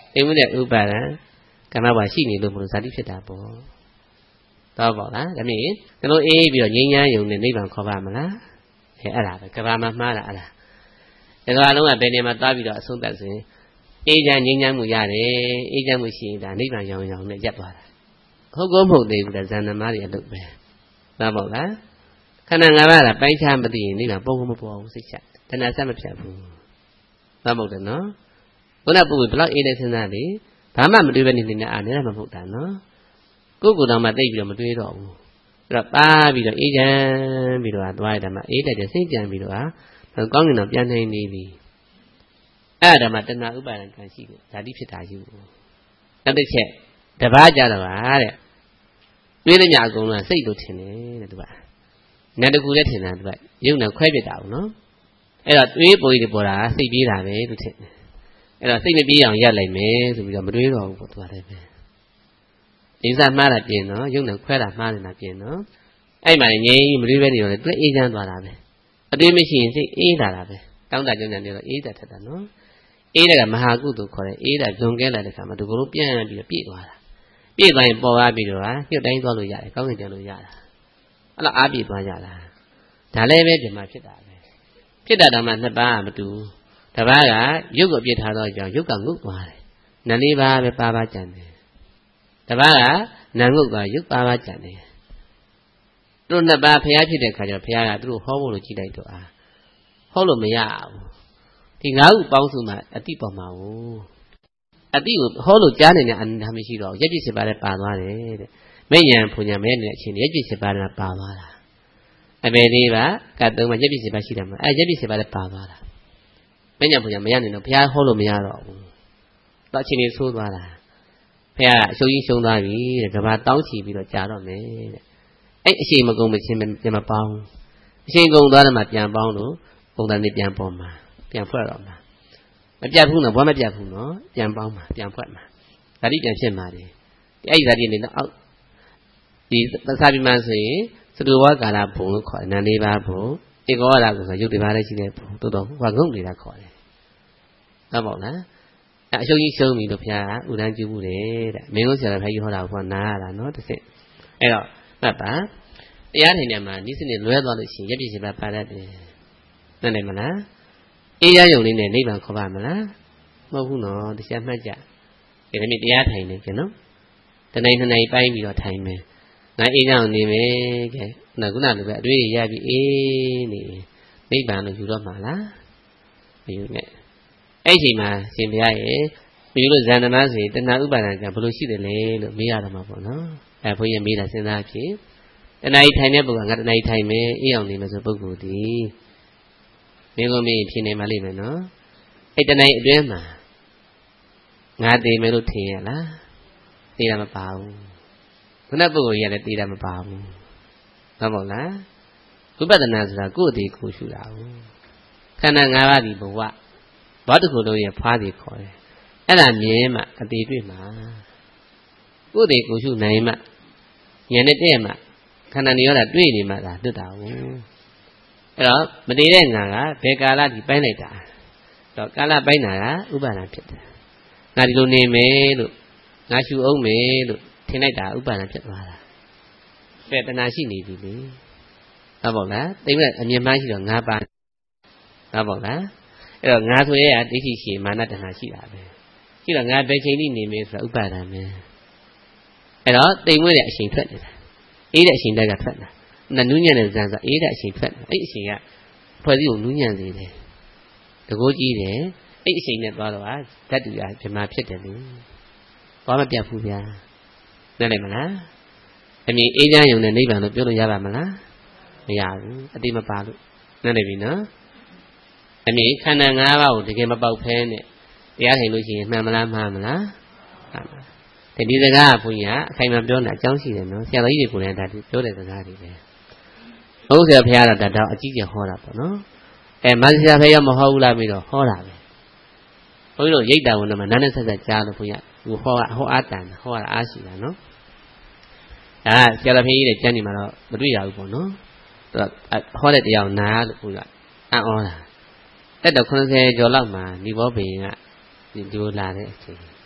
Speaker 1: အိမ်မွေးတဲ့ဥပါဒံကမ္မဘာရှိနေလို့မလို့ဇာတိဖြစ်တာပေါ့တော့ပေါ့လားဒါမြင်ကျွန်တော်အေးပြီးတော့ငြိမ်းချမ်းယုံနဲ့နိဗ္ဗာန်ခေါ်ပါမလားအဲ့ဒါပဲကဘာမှာမှားတာအဲ့ဒါဒီကလုံးကဘယ်နေမှာတားပြီးတော့အဆုံးသတ်စဉ်အေးချမ်းငြိမ်းချမ်းမှုရတယ်အေးချမ်းမှုရှိရင်ဒါနိဗ္ဗာန်ရောင်နဲ့ရပ်သွားတာဟုတ်ကောမဟုတ်သေးဘူးဒါဇန်နမတွေအလုပ်ပဲတော့ပေါ့လားခန္ဓာ၅ပါးကပိုင်းခြားမသိရင်နိဗ္ဗာန်ပုံမပေါ်ဘူးစိတ်ချတဏှာဆက်မဖြတ်ဘူးတော့မဟုတ်တယ်နော်ဘုရားပုဂ္ဂိုလ်ဘလောက်အေးတဲ့စဉ်းစားလေဘာမှမတွေးပဲနေအားနေတာမဟုတ်တာနော်ကိုယ်ကိုယ်တော်မှသိပြီးတော့မတွေးတော့ဘူးအဲ့တော့ပါပြီးတော့အေးချမ်းပြီးတော့သွားရတာမှအေးတဲ့စိတ်ကြံပြီးတော့ကောင်းကင်တော်ပြန်နိုင်နေပြီအဲ့ဒါမှတဏှာဥပါဒံကံရှိတယ်ဓာတိဖြစ်တာယူနောက်တစ်ချက်တပားကြတော့ပါတဲ့တွေးလို့ညအကုန်လုံးစိတ်လို့ထင်တယ်တဲ့သူကနတ်တကူလည်းထင်တာသူကရုပ်နဲ့ခွဲပြစ်တာဘူးနော်အဲ့တော့တွေးပေါ်ကြီးပေါ်တာစိတ်ပြေးတာပဲသူထင်တယ်အဲ့တော့စိတ်မပြေးအောင်ရပ်လိုက်မယ်ဆိုပြီးတော့မတွေးတော့ဘူးပေါ့သူကလည်းပဲဒီစားမှားတာပြင်နော်ရုပ်နဲ့ခွဲတာမှားနေတာပြင်နော်အဲ့မှာငြိမ်းမတွေးပဲနေတော့လေသူအေးချမ်းသွားတာပဲအတွေးမရှိရင်စိတ်အေးလာတာပဲတောင်းတကြုံကြံနေတော့အေးတတ်တာနော်အေးတဲ့ကမဟာကုသိုလ်ခေါ်တယ်အေးတာဇုံကဲလာတဲ့ခါမှာဒီကုလုံးပြန်ပြီးတော့ပြည့်သွားတာပြည့်သွားရင်ပေါ်သွားပြီးတော့ညှို့တိုင်းသွားလို့ရတယ်ကောင်းကင်ကြံလို့ရတာအဲ့တော့အားပြည့်သွားကြတာဒါလည်းပဲဒီမှာဖြစ်တာပဲဖြစ်တာတော့မှနှစ်ပါးမတူတစ်ပါးကရုပ်ကိုပြစ်ထားတော့ကြောင့်ရုပ်ကငုတ်သွားတယ်နာလေးပါးပဲပါပါကြံတယ်တစ်ပါးကနာငုတ်သွားရုပ်ပါပါကြံတယ်တို့နှစ်ပါးဖျားဖြစ်တဲ့ခါကျတော့ဖျားကသူတို့ဟောဖို့လို့ကြည့်လိုက်တော့ဟောလို့မရဘူးဒီငါးခုပေါင်းစုမှာအတိပေါ်မှာဘူးအတိကိုဟောလို့ကြားနေတဲ့အနန္တမရှိတော့ရက်ပြည့်စပါးလည်းပါသွားတယ်တဲ့မဲ့ညာဖွညာမဲ့နေတဲ့အချိန်ရက်ပြည့်စပါးလည်းပါသွားတာအပေလေးပါကတ်သုံးမှာရက်ပြည့်စပါးရှိတယ်မှာရက်ပြည့်စပါးလည်းပါသွားတာမဲ့ညာဖွညာမရနိုင်တော့ဘုရားဟောလို့မရတော့ဘူးတော့အချိန်ကြီးဆိုးသွားတာဘုရားအရှုံးကြီးရှုံးသွားပြီတဲ့ကဘာတောင်းချီပြီးတော့ကြာတော့မယ်တဲ့အဲ့အချိန်မကုန်မချင်းပြန်မပေါင်းအချိန်ကုန်သွားတယ်မှာပြန်ပေါင်းလို့ပုံစံလေးပြန်ပေါ်မှာပြန်ဖွဲ့တော့မှာမပြတ်ဘူးနော်ဘာမပြတ်ဘူးနော်ပြန်ပေါင်းမှာပြန်ဖွဲ့မှာဓာတိပြန်ဖြစ်မှာတယ်အဲ့ဒီဓာတိနေတော့အောက်ဒီသစ္စာပြမဆိုရင်သတုဝါကာလဘုံလို့ခေါ်တယ်နာလေးပါဘုံဧကောဝါဒကိုဆိုရုပ်တွေပါလည်းရှိတဲ့ဘုံတိုးတော့ဟိုကငုံနေတာခေါ်တယ်ဟုတ်ပါ့လားအရှုံးကြီးရှုံးပြီလို့ဘုရားကဥဒန်းကျူးမှုတယ်တဲ့မင်းတို့ဆရာတော်ဘုရားကြီးဟောတာကိုနားရတာနော်တစ်စစ်အဲ့တော့မှတ်ပါတရားထိုင်နေမှာဒီစနစ်လွဲသွားလို့ရှိရင်ရက်ပြည့်စပါပါတတ်တယ်နားလည်မလားအေးရယုံလေးနဲ့နိဗ္ဗာန်ခေါ်ပါမလားမဟုတ်ဘူးနော်တရားမှတ်ကြဒီနေ့တရားထိုင်နေကြနော်တနေ့နှစ်နေ့ပိုင်းပြီးတော့ထိုင်မယ်ငါအေးရအောင်နေမယ်ကဲခုနလိုပဲအတွေ့ရပြီးအေးနေနိဗ္ဗာန်လို့ယူတော့မှာလားမယူနဲ့အဲ့ဒီမှာရှင်ဘုရားရဲ့မယူလို့ဇန်နမဆိုရင်တဏှာဥပါဒံကဘယ်လိုရှိတယ်လဲလို့မေးရတော့မှာပေါ့နော်ဘုန်းကြီးမေးတာစဉ်းစားဖြစ်တဏှာကြီးထိုင်တဲ့ပုဂ္ဂိုလ်ကငါတဏှာကြီးထိုင်မယ်အေးအောင်နေမယ်ဆိုပုဂ္ဂိုလ်ဒီမင်းကမင်းဖြစ်နေမှလိမ့်မယ်နော်အဲ့တဏှာအတွင်းမှာငါတည်မယ်လို့ထင်ရလားသိတာမပါဘူးခုနပုဂ္ဂိုလ်ကြီးကလည်းသိတာမပါဘူးဟုတ်ပါ့လားဝိပဿနာဆိုတာကိုယ်တည်းကိုရှုတာဘူးခန္ဓာ၅ပါးဒီဘဝဘာတစ်ခုလုံးရဲ့ဖွားစီခေါ်တယ်အဲ့ဒါမြင်မှအသေးတွေ့မှာကိုယ်တည်းကိုရှုနိုင်မှဉာဏ်နဲ့တည့်မှခန္ဓာနေရတာတွေ့နေမှသာတွေ့တာဘူးအဲ့တော့မတည်တဲ့ငါကဘယ်ကာလဒီပိုင်းလိုက်တာတော့ကာလပိုင်းတာကဥပါဒံဖြစ်တယ်ငါဒီလိုနေမယ်လို့ငါရှုအောင်မယ်လို့ထင်လိုက်တာဥပါဒံဖြစ်သွားတာပဲတဏှာရှိနေပြီလေဟုတ်ပါ့လားတိမ်မဲ့အမြင်မှန်းရှိတော့ငါပါဟုတ်ပါ့လားအဲ့တော့ငါဆိုရဲဒိဋ္ဌိရှိမာနတဏှာရှိတာပဲရှိတော့ငါဘယ်ချိန်နေမယ်ဆိုတာဥပါဒံပဲအဲ့တော့တိမ်မွေးတဲ့အချိန်ထွက်နေတာအေးတဲ့အချိန်တက်ကထွက်တာနူးညံ့တဲ့ဇန်ဆိုအေးတဲ့အချိန်ထွက်အဲ့အချိန်ကဖွဲ့စည်းကိုနူးညံ့စေတယ်တကိုးကြီးတယ်အဲ့အချိန်နဲ့သွားတော့ဓာတ်တူရဗမာဖြစ်တယ်လေဘာမှပြတ်ဘူးဗျာနားလည်မလားအမြင်အေးချမ်းယုံနဲ့နိဗ္ဗာန်လို့ပြောလို့ရပါမလားမရဘူးအတိမပါလို့နားလည်ပြီနော်အမြင်ခန္ဓာ၅ပါးကိုတကယ်မပေါက်ဖဲနဲ့တရားထိုင်လို့ရှိရင်မှန်မလားမှားမလားဒီစကားကဘုန်းကြီးကအခိုင်အမာပြောနေတာအကြောင်းရှိတယ်နော်ဆရာတော်ကြီးတွေကိုလည်းဒါပြောတဲ့စကားတွေပဲဘုရားဆရာဘုရားတော့ဒါတော့အကြီးကျယ်ဟောတာပေါ့နော်မဆရာဘုရားမဟောဘူးလားပြီးတော့ဟောတာပဲဘုန်းကြီးတို့ရိတ်တာဝန်တော့နားနဲ့ဆက်ဆက်ကြားလို့ဘုရားဟောအားတန်ဟောအားရှိတာနော်ဒါဆရာတော်ဘုရားကြီးတဲ့ကျမ်းဒီမှာတော့မတွေ့ရဘူးပေါ့နော်ဟောတဲ့တရားနာလို့ဘုရားအံ့ဩတာတက်တော့90ကျော်လောက်မှာဏိဘောဘိင်ကဒီလိုလာတဲ့အချိန်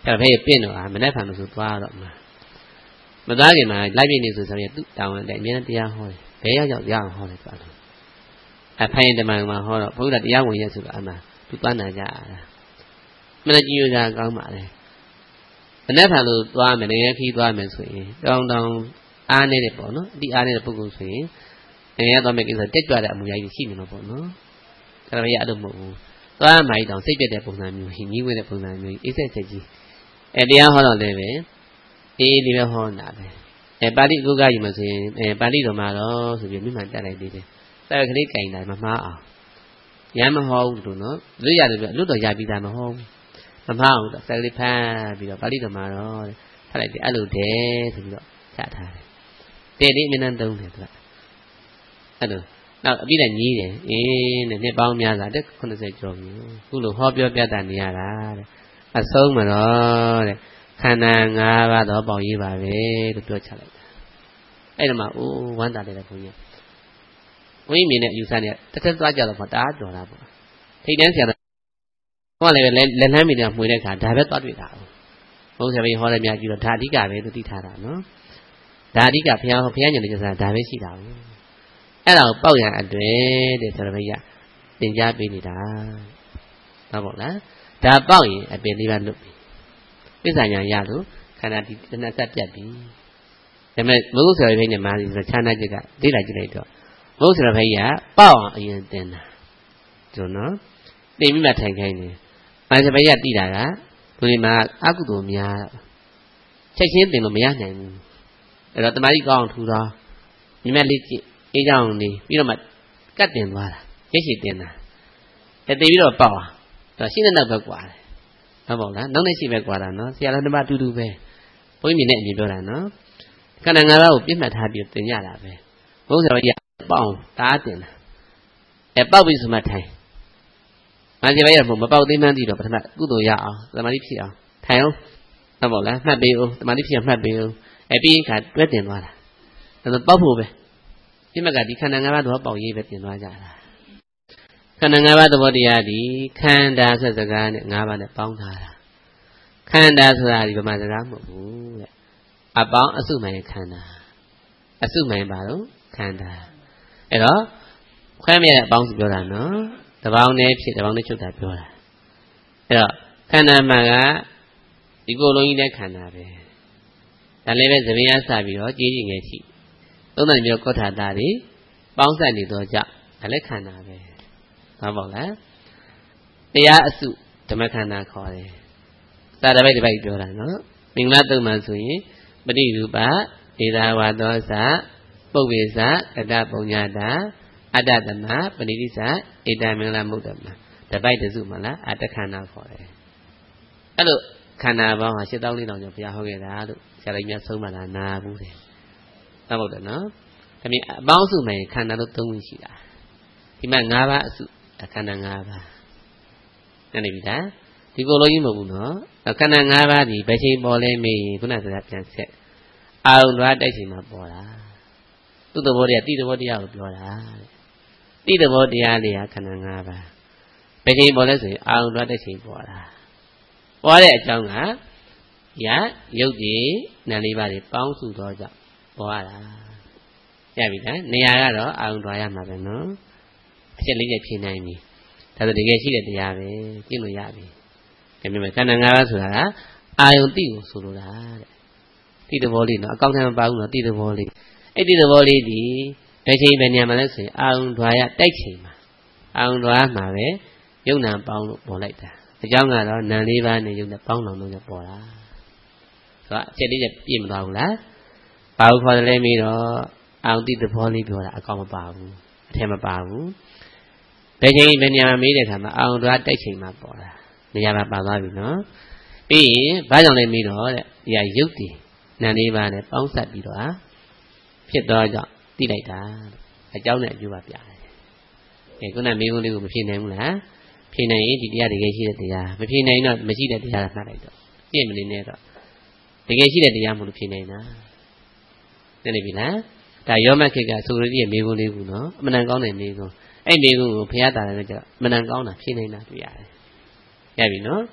Speaker 1: အဲ့ဒါဖေးပြင့်တော့မနေ့ဖန်လို့ဆိုသွားတော့မှာမသားခင်မှာလိုက်ပြည့်နေဆိုရင်သူ့တောင်းတယ်အမြဲတရားဟောတယ်ဘယ်ရောက်ရအောင်ဟောတယ်သွားတော့အဖိုင်တမန်မှာဟောတော့ဘုရားတရားဝင်ရဆိုတော့အမှသူသွားနာကြတာမနေ့ကြီးရတာကောင်းပါလေမနေ့ဖန်လို့သွားမယ်နေရခီးသွားမယ်ဆိုရင်တောင်းအားနေတဲ့ပေါ့နော်အတိအားနေတဲ့ပုဂ္ဂိုလ်ဆိုရင်နေရသွားမယ်ကိစ္စတက်ကြွတဲ့အမှုရာကြီးရှိနေမှာပေါ့နော်အဲ့ဒါရအဲ့လိုမဟုတ်ဘူးသွားမှတောင်စိတ်ပြတ်တဲ့ပုံစံမျိုးကြီးဝဲတဲ့ပုံစံမျိုးအိစက်ချက်ကြီးတရားဟောတော့လည်းပဲအေးဒီပဲဟောတာပဲပါဠိကုက္ကယူမှဆိုရင်ပါဠိတော်မှာတော့ဆိုပြီးမြမှန်တက်လိုက်သေးတယ်តែကလေးကင်တိုင်းမမှားအောင်ရမ်းမဟောဘူးလို့နော်လွတ်ရတယ်ပြလွတ်တော်ရပြီးသားမဟောဘူးမမှားအောင်ဆက်ကလေးဖမ်းပြီးတော့ပါဠိတော်မှာတော့ဖတ်လိုက်တယ်အဲ့လိုတည်းဆိုပြီးတော့ချထားတယ်တဲ့လေးမင်းသုံးတယ်သူကအဲ့လိုနောက်အပြည့်နဲ့ညီးတယ်အေးနဲ့နှစ်ပေါင်းများစွာတက်80ကျော်ပြီခုလိုဟောပြောပြတာနေရတာတဲ့အဆုံးမတော့တဲ့ခန္ဓာ၅ပါးတော့ပေါက်ရေးပါပဲလို့ပြောချလိုက်တာအဲ့ဒါမှအိုးဝမ်းသာတယ်ဘုန်းကြီးဝိမြင်နဲ့ယူဆနေတက်တက်သွားကြတော့တအားတော်တာပေါ့ထိတ်တန်းဆရာတော်ဟောလည်းလက်လှမ်းမိတယ်မှွေတဲ့ခါဒါပဲသွားတွေ့တာဘုန်းဆရာကြီးဟောလည်းများကြည့်တော့ဒါအဓိကပဲသူသိထားတာနော်ဒါအဓိကဘုရားညွှန်တဲ့စာဒါပဲရှိတာဘူးအဲ့ဒါကိုပေါက်ရအတွက်တဲ့ဆိုတော့ဘုရားသင်ကြားပေးနေတာဟုတ်ပါ့လားဒါပေါက်ရင်အပင်လေးပါလွတ်ပြီပြစ္ဆာညာရလို့ခန္ဓာဒီတဏှတ်ဆက်ပြတ်ပြီဒါပေမဲ့မဟုတ်ဆရာကြီးနဲ့မာစီဆိုခြားနာချက်ကလေ့လာကြည့်လိုက်တော့မဟုတ်ဆရာကြီးကပေါက်အောင်အရင်သင်တာကျုံနော်တင်ပြီးမှထိုင်ခိုင်းတယ်မာဆရာကြီးကတိတာကဘုရင်မှာအကုသိုလ်များချက်ချင်းသင်လို့မရနိုင်ဘူးအဲ့တော့တမာကြီးကောင်းအောင်ထူတော့ညီမလေးကြည့်အေးကြောင်နေပြီးတော့မှကတ်တင်သွားတာရိတ်ရှိတင်တာတည်ပြီးတော့ပေါက်အောင်တော့ရှင်းတဲ့နောက်ပဲကွာတယ်ဟုတ်ပါ့လားနောက်နေ့ရှိပဲကွာတာနော်ဆရာတော်ဓမ္မတူတူပဲဘုန်းကြီးမြင်တဲ့အမြင်ပြောတာနော်ခန္ဓာ၅ပါးကိုပြည့်မှတ်ထားပြီးသင်ရတာပဲဘုန်းဆရာတော်ကြီးပေါက်တားတင်တာပေါက်ပြီဆိုမှထိုင်မဆရာကြီးကမပေါက်သေးမှန်းသိတော့ပထမကုသိုလ်ရအောင်သမာဓိဖြစ်အောင်ထိုင်အောင်ဟုတ်ပါ့လားမှတ်ပေးအောင်သမာဓိဖြစ်အောင်မှတ်ပေးအောင်ပြီးရင်ခါတွဲတင်သွားတာဒါဆိုပေါက်ဖို့ပဲပြည့်မှတ်ကဒီခန္ဓာ၅ပါးတော့ပေါက်ရေးပဲတင်သွားကြတာခန္ဓာ၅ပါးသဘောတရားဒီခန္ဓာဆက်စကားနဲ့၅ပါးနဲ့ပေါင်းထားတာခန္ဓာဆိုတာဒီဗမာစကားမဟုတ်ဘူးတဲ့အပေါင်းအစုမှန်ခန္ဓာအစုမှန်ပါတော့ခန္ဓာအဲ့တော့ခွဲမြဲတဲ့အပေါင်းစုပြောတာနော်တပေါင်းနဲ့ဖြစ်တပေါင်းနဲ့ချုပ်တာပြောတာအဲ့တော့ခန္ဓာမှန်ကဒီကိုယ်လုံးကြီးတဲ့ခန္ဓာပဲဒါလည်းပဲသဘေးရစပြီးတော့ကြီးကြီးငယ်ရှိသုံးတန်မျိုးကောထာတာတွေပေါင်းစပ်နေတော့ကြောင့်ဒါလည်းခန္ဓာပဲဟုတ်ပါ့လားတရားအစုဓမ္မခန္ဓာခေါ်တယ်သာတပိတ်တပိတ်ပြောတာနော်မင်္ဂလာတုံမှဆိုရင်ပฏิရူပဧသာဝါသောသပုပ္ပေသကတပုံညာတာအတ္တတမပဏိတိသဧတမင်္ဂလာမုဒ္ဓမတပိတ်တစုမလားအတ္တခန္ဓာခေါ်တယ်အဲ့လိုခန္ဓာပေါင်းဟာ8400ကျော်ဘုရားဟောခဲ့တာလို့ဆရာတော်ကြီးများဆုံးမလာနာဘူးတယ်ဟုတ်တယ်နော်ဒါမြင်အပေါင်းစုမယ်ခန္ဓာလို့၃ခုရှိတာဒီမှာ၅ပါးအစုခန္ဓာ၅ပါးနားနေပြီလားဒီကိုယ်လုံးကြီးမဟုတ်ဘူးနော်ခန္ဓာ၅ပါးဒီဘယ်ချိန်ပေါ်လဲမေးရင်ခုနကစကားပြန်ဆက်အာရုံဓာတ်တိုက်ချိန်မှာပေါ်တာသူ့သဘောတရားတိသဘောတရားကိုပြောတာတိသဘောတရားတွေကခန္ဓာ၅ပါးဘယ်ချိန်ပေါ်လဲဆိုရင်အာရုံဓာတ်တိုက်ချိန်ပေါ်တာပေါ်တဲ့အကြောင်းကရုပ်တည်နာလေးပါးတွေပေါင်းစုတော့ကြောင့်ပေါ်ရတာရပြီလားနေရာကတော့အာရုံဓာတ်ရမှာပဲနော်အချက်လေးချက်ဖြေနိုင်ပြီဒါဆိုတကယ်ရှိတဲ့တရားပဲကျင့်လို့ရပြီဒါပေမဲ့ခန္ဓာ၅ပါးဆိုတာကအာယုန်တိကိုဆိုလိုတာတဲ့တိသဘောလေးနော်အကောင့်ထဲမှာပါဘူးနော်တိသဘောလေးအဲ့ဒီသဘောလေးဒီဘယ်ချိန်ပဲနေရာမှာလဲဆိုရင်အာယုန်ဓာရတိုက်ချိန်မှာအာယုန်ဓာရမှာပဲယုံနာပေါင်းလို့ပေါ်လိုက်တာအကြောင်းကတော့နာ၄ပါးနဲ့ယုံနဲ့ပေါင်းတော်လို့ပေါ်တာဆိုတော့အချက်လေးချက်ပြည့်မသွားဘူးလားဘာလို့ခေါ်တယ်လဲမေးတော့အာယုန်တိသဘောလေးပြောတာအကောင့်မပါဘူးအထက်မပါဘူးဘယ်ချိန်ဘယ်နေရာမှာမေးတဲ့အခါမှာအာယုန်ဓာရတိုက်ချိန်မှာပေါ်တာနေရာမှာပါသွားပြီနော်ပြီးရင်ဘာကြောင့်လဲမေးတော့တဲ့ဒီဟာရုပ်တည်နာ၄ပါးနဲ့ပေါင်းစပ်ပြီးတော့ဖြစ်တော့ကြောင့်သိလိုက်တာအကြောင်းနဲ့အကျိုးပါပြတယ်ခုနမေးခွန်းလေးကိုမဖြေနိုင်ဘူးလားဖြေနိုင်ရင်ဒီတရားတကယ်ရှိတဲ့တရားမဖြေနိုင်တော့မရှိတဲ့တရားမှတ်လိုက်တော့ပြည့်မနေနဲ့တော့တကယ်ရှိတဲ့တရားမလို့ဖြေနိုင်တာသိနေပြီလားဒါယောမခေတ်ကဆိုရတဲ့မေးခွန်းလေးခုနော်အမှန်တန်ကောင်းတဲ့မေးခွန်းအဲ့မေးခွန်းကိုဘုရားတာလည်းကြအမှန်တန်ကောင်းတာဖြေနိုင်တာတွေ့ရတယ်ရပြီနော်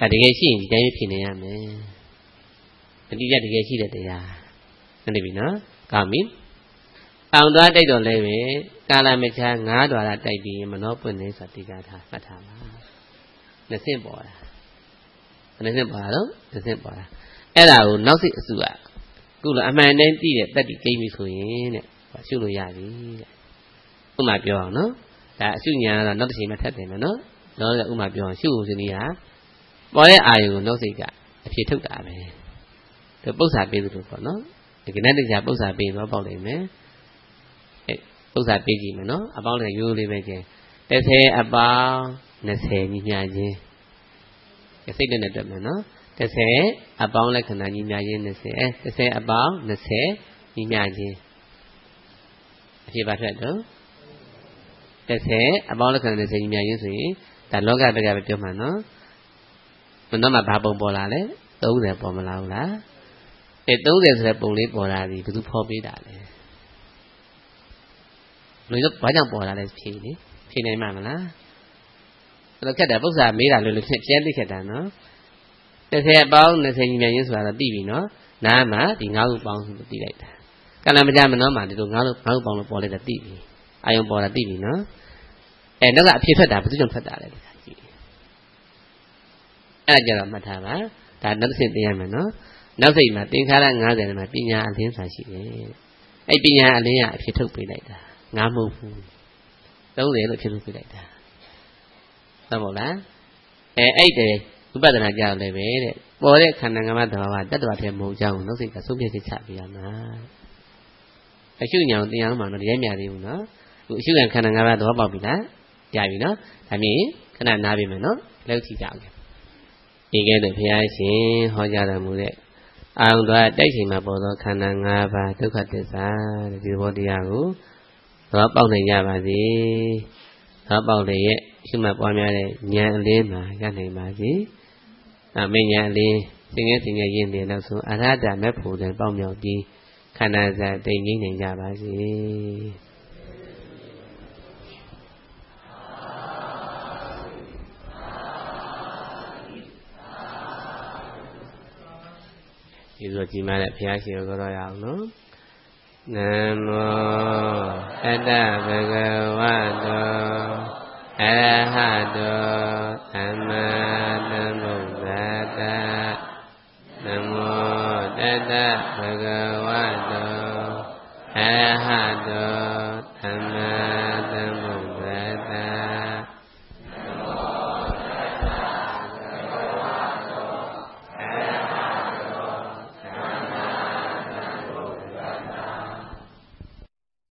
Speaker 1: တကယ်ရှိရင်ဒီတိုင်းဖြစ်နေရမယ်အတိအကျတကယ်ရှိတဲ့တရားဟုတ်ပြီနော်ကောင်းပြီအောင်သွားတိုက်တော့လဲပဲကာလမချာ9 ဒွါရတိုက်ပြီးမနောပွင့်နေဆိုတိကာထားမှတ်ထားပါနှစ်ဆင့်ပေါ်တာနှစ်ဆင့်ပေါ်တာတော့နှစ်ဆင့်ပေါ်တာအဲ့ဒါကိုနောက်စိတ်အစုကခုလိုအမှန်တည်းသိတဲ့တတ္တိကိမ့်ပြီဆိုရင်တဲ့ရှုလို့ရပြီတဲ့ဥမာပြောအောင်နော်ဒါအရှုညာကတော့နောက်တစ်ချိန်မှထပ်တယ်မယ်နော်တော့ဥမာပြောအောင်ရှုဖို့စနည်းဟာပေါ်တဲ့အာယုကိုနောက်စိတ်ကအဖြစ်ထုတ်တာပဲသူပု္ပ္ပာပေးသလိုပေါ့နော်ဒီကနေ့တရားပု္ပ္ပာပေးတော့ပေါက်လိမ့်မယ်ပု္ပ္ပာပေးကြည့်မယ်နော်အပေါင်းလည်းရိုးလေးပဲကျင်30အပေါင်း20ညီမျှခြင်းစိတ်နဲ့တက်မယ်နော်30အပေါင်းလက္ခဏာညီမျှခြင်း20 30အပေါင်း20ညီမျှခြင်းအဖြစ်ပါထွက်တော့30အပေါင်းလက္ခဏာ20ညီမျှခြင်းဆိုရင်ဒါလောကဘက်ကပဲပြောမှာနော်မနောမှာဘာပုံပေါ်လာလဲ30ပေါ်မလာဘူးလား30ဆိုတဲ့ပုံလေးပေါ်လာပြီဘယ်သူဖော်ပေးတာလဲလူတို့ဘာကြောင့်ပေါ်လာလဲဖြေနေဖြေနိုင်မှာမလားအဲ့တော့ခက်တယ်ပု္ပ္ပာမေးတာလို့ဖြဲသိခက်တာနော်30အပေါင်း20ညီမျှခြင်းဆိုတာတော့သိပြီနော်နားမှာဒီ9ခုပေါင်းဆိုသိလိုက်တာကလမကြမနောမှာဒီလို9ခုပေါင်းလို့ပေါ်လိုက်တာသိပြီအာယုံပေါ်တာသိပြီနော်နောက်ကအဖြစ်ထွက်တာဘယ်သူကြောင့်ထွက်တာလဲဒီကကြည့်အဲ့ဒါကြတော့မှတ်ထားပါဒါနောက်တစ်ဆင့်သိရမယ်နော်နောက်စိတ်မှာသင်္ခါရ90မှာပညာအလင်းစာရှိတယ်အဲ့ပညာအလင်းကအဖြစ်ထုတ်ပေးလိုက်တာငါမဟုတ်ဘူး30လို့ဖြစ်ထုတ်ပေးလိုက်တာသဘောလားအဲ့တဲ့ဥပဒနာကြောက်လည်းပဲတဲ့ပေါ်တဲ့ခန္ဓာငါးပါးသဘာဝတတ္တဝါထဲမဟုတ်ကြောင်းနောက်စိတ်ကဆုံးဖြတ်ချက်ချပြရမှာအရှုညာကိုသင်အောင်မှာတော့ရဲမြသေးဘူးနော်အခုအရှုခံခန္ဓာငါးပါးသဘောပေါက်ပြီလားရပြီနော်ဒါမြင်ခဏနားပြီမယ်နော်လောက်ကြည့်ကြအောင်ဒီကဲတော့ဘုရားရှင်ဟောကြားတော်မူတဲ့အာရုံတော်တိုက်ချိန်မှာပေါ်သောခန္ဓာ၅ပါးဒုက္ခသစ္စာတဲ့ဒီဘောတရားကိုသဘောပေါက်နိုင်ကြပါစေသဘောပေါက်တဲ့ရဲ့ရှိမှပွားများတဲ့ဉာဏ်အလင်းမှာရနိုင်ပါစေအမဉ္ဉာဏ်အလင်းစင်ငယ်စင်ငယ်ရင်းတယ်လို့ဆိုအရဟတမေဖို့တဲ့ပေါက်မြောက်ပြီးခန္ဓာစာတိမ်ငိမ့်နိုင်ကြပါစေဒီလိုကြည်မားတဲ့ဘုရားရှင်ကိုတော်ရအောင်နော်နမောတတ္တဗုဒ္ဓဝါတောအရဟတောသမ္မာသမ္ဗုဒ္ဓတ္တနမောတတ္တဗုဒ္ဓဝါတောအရဟတောသမ္မာ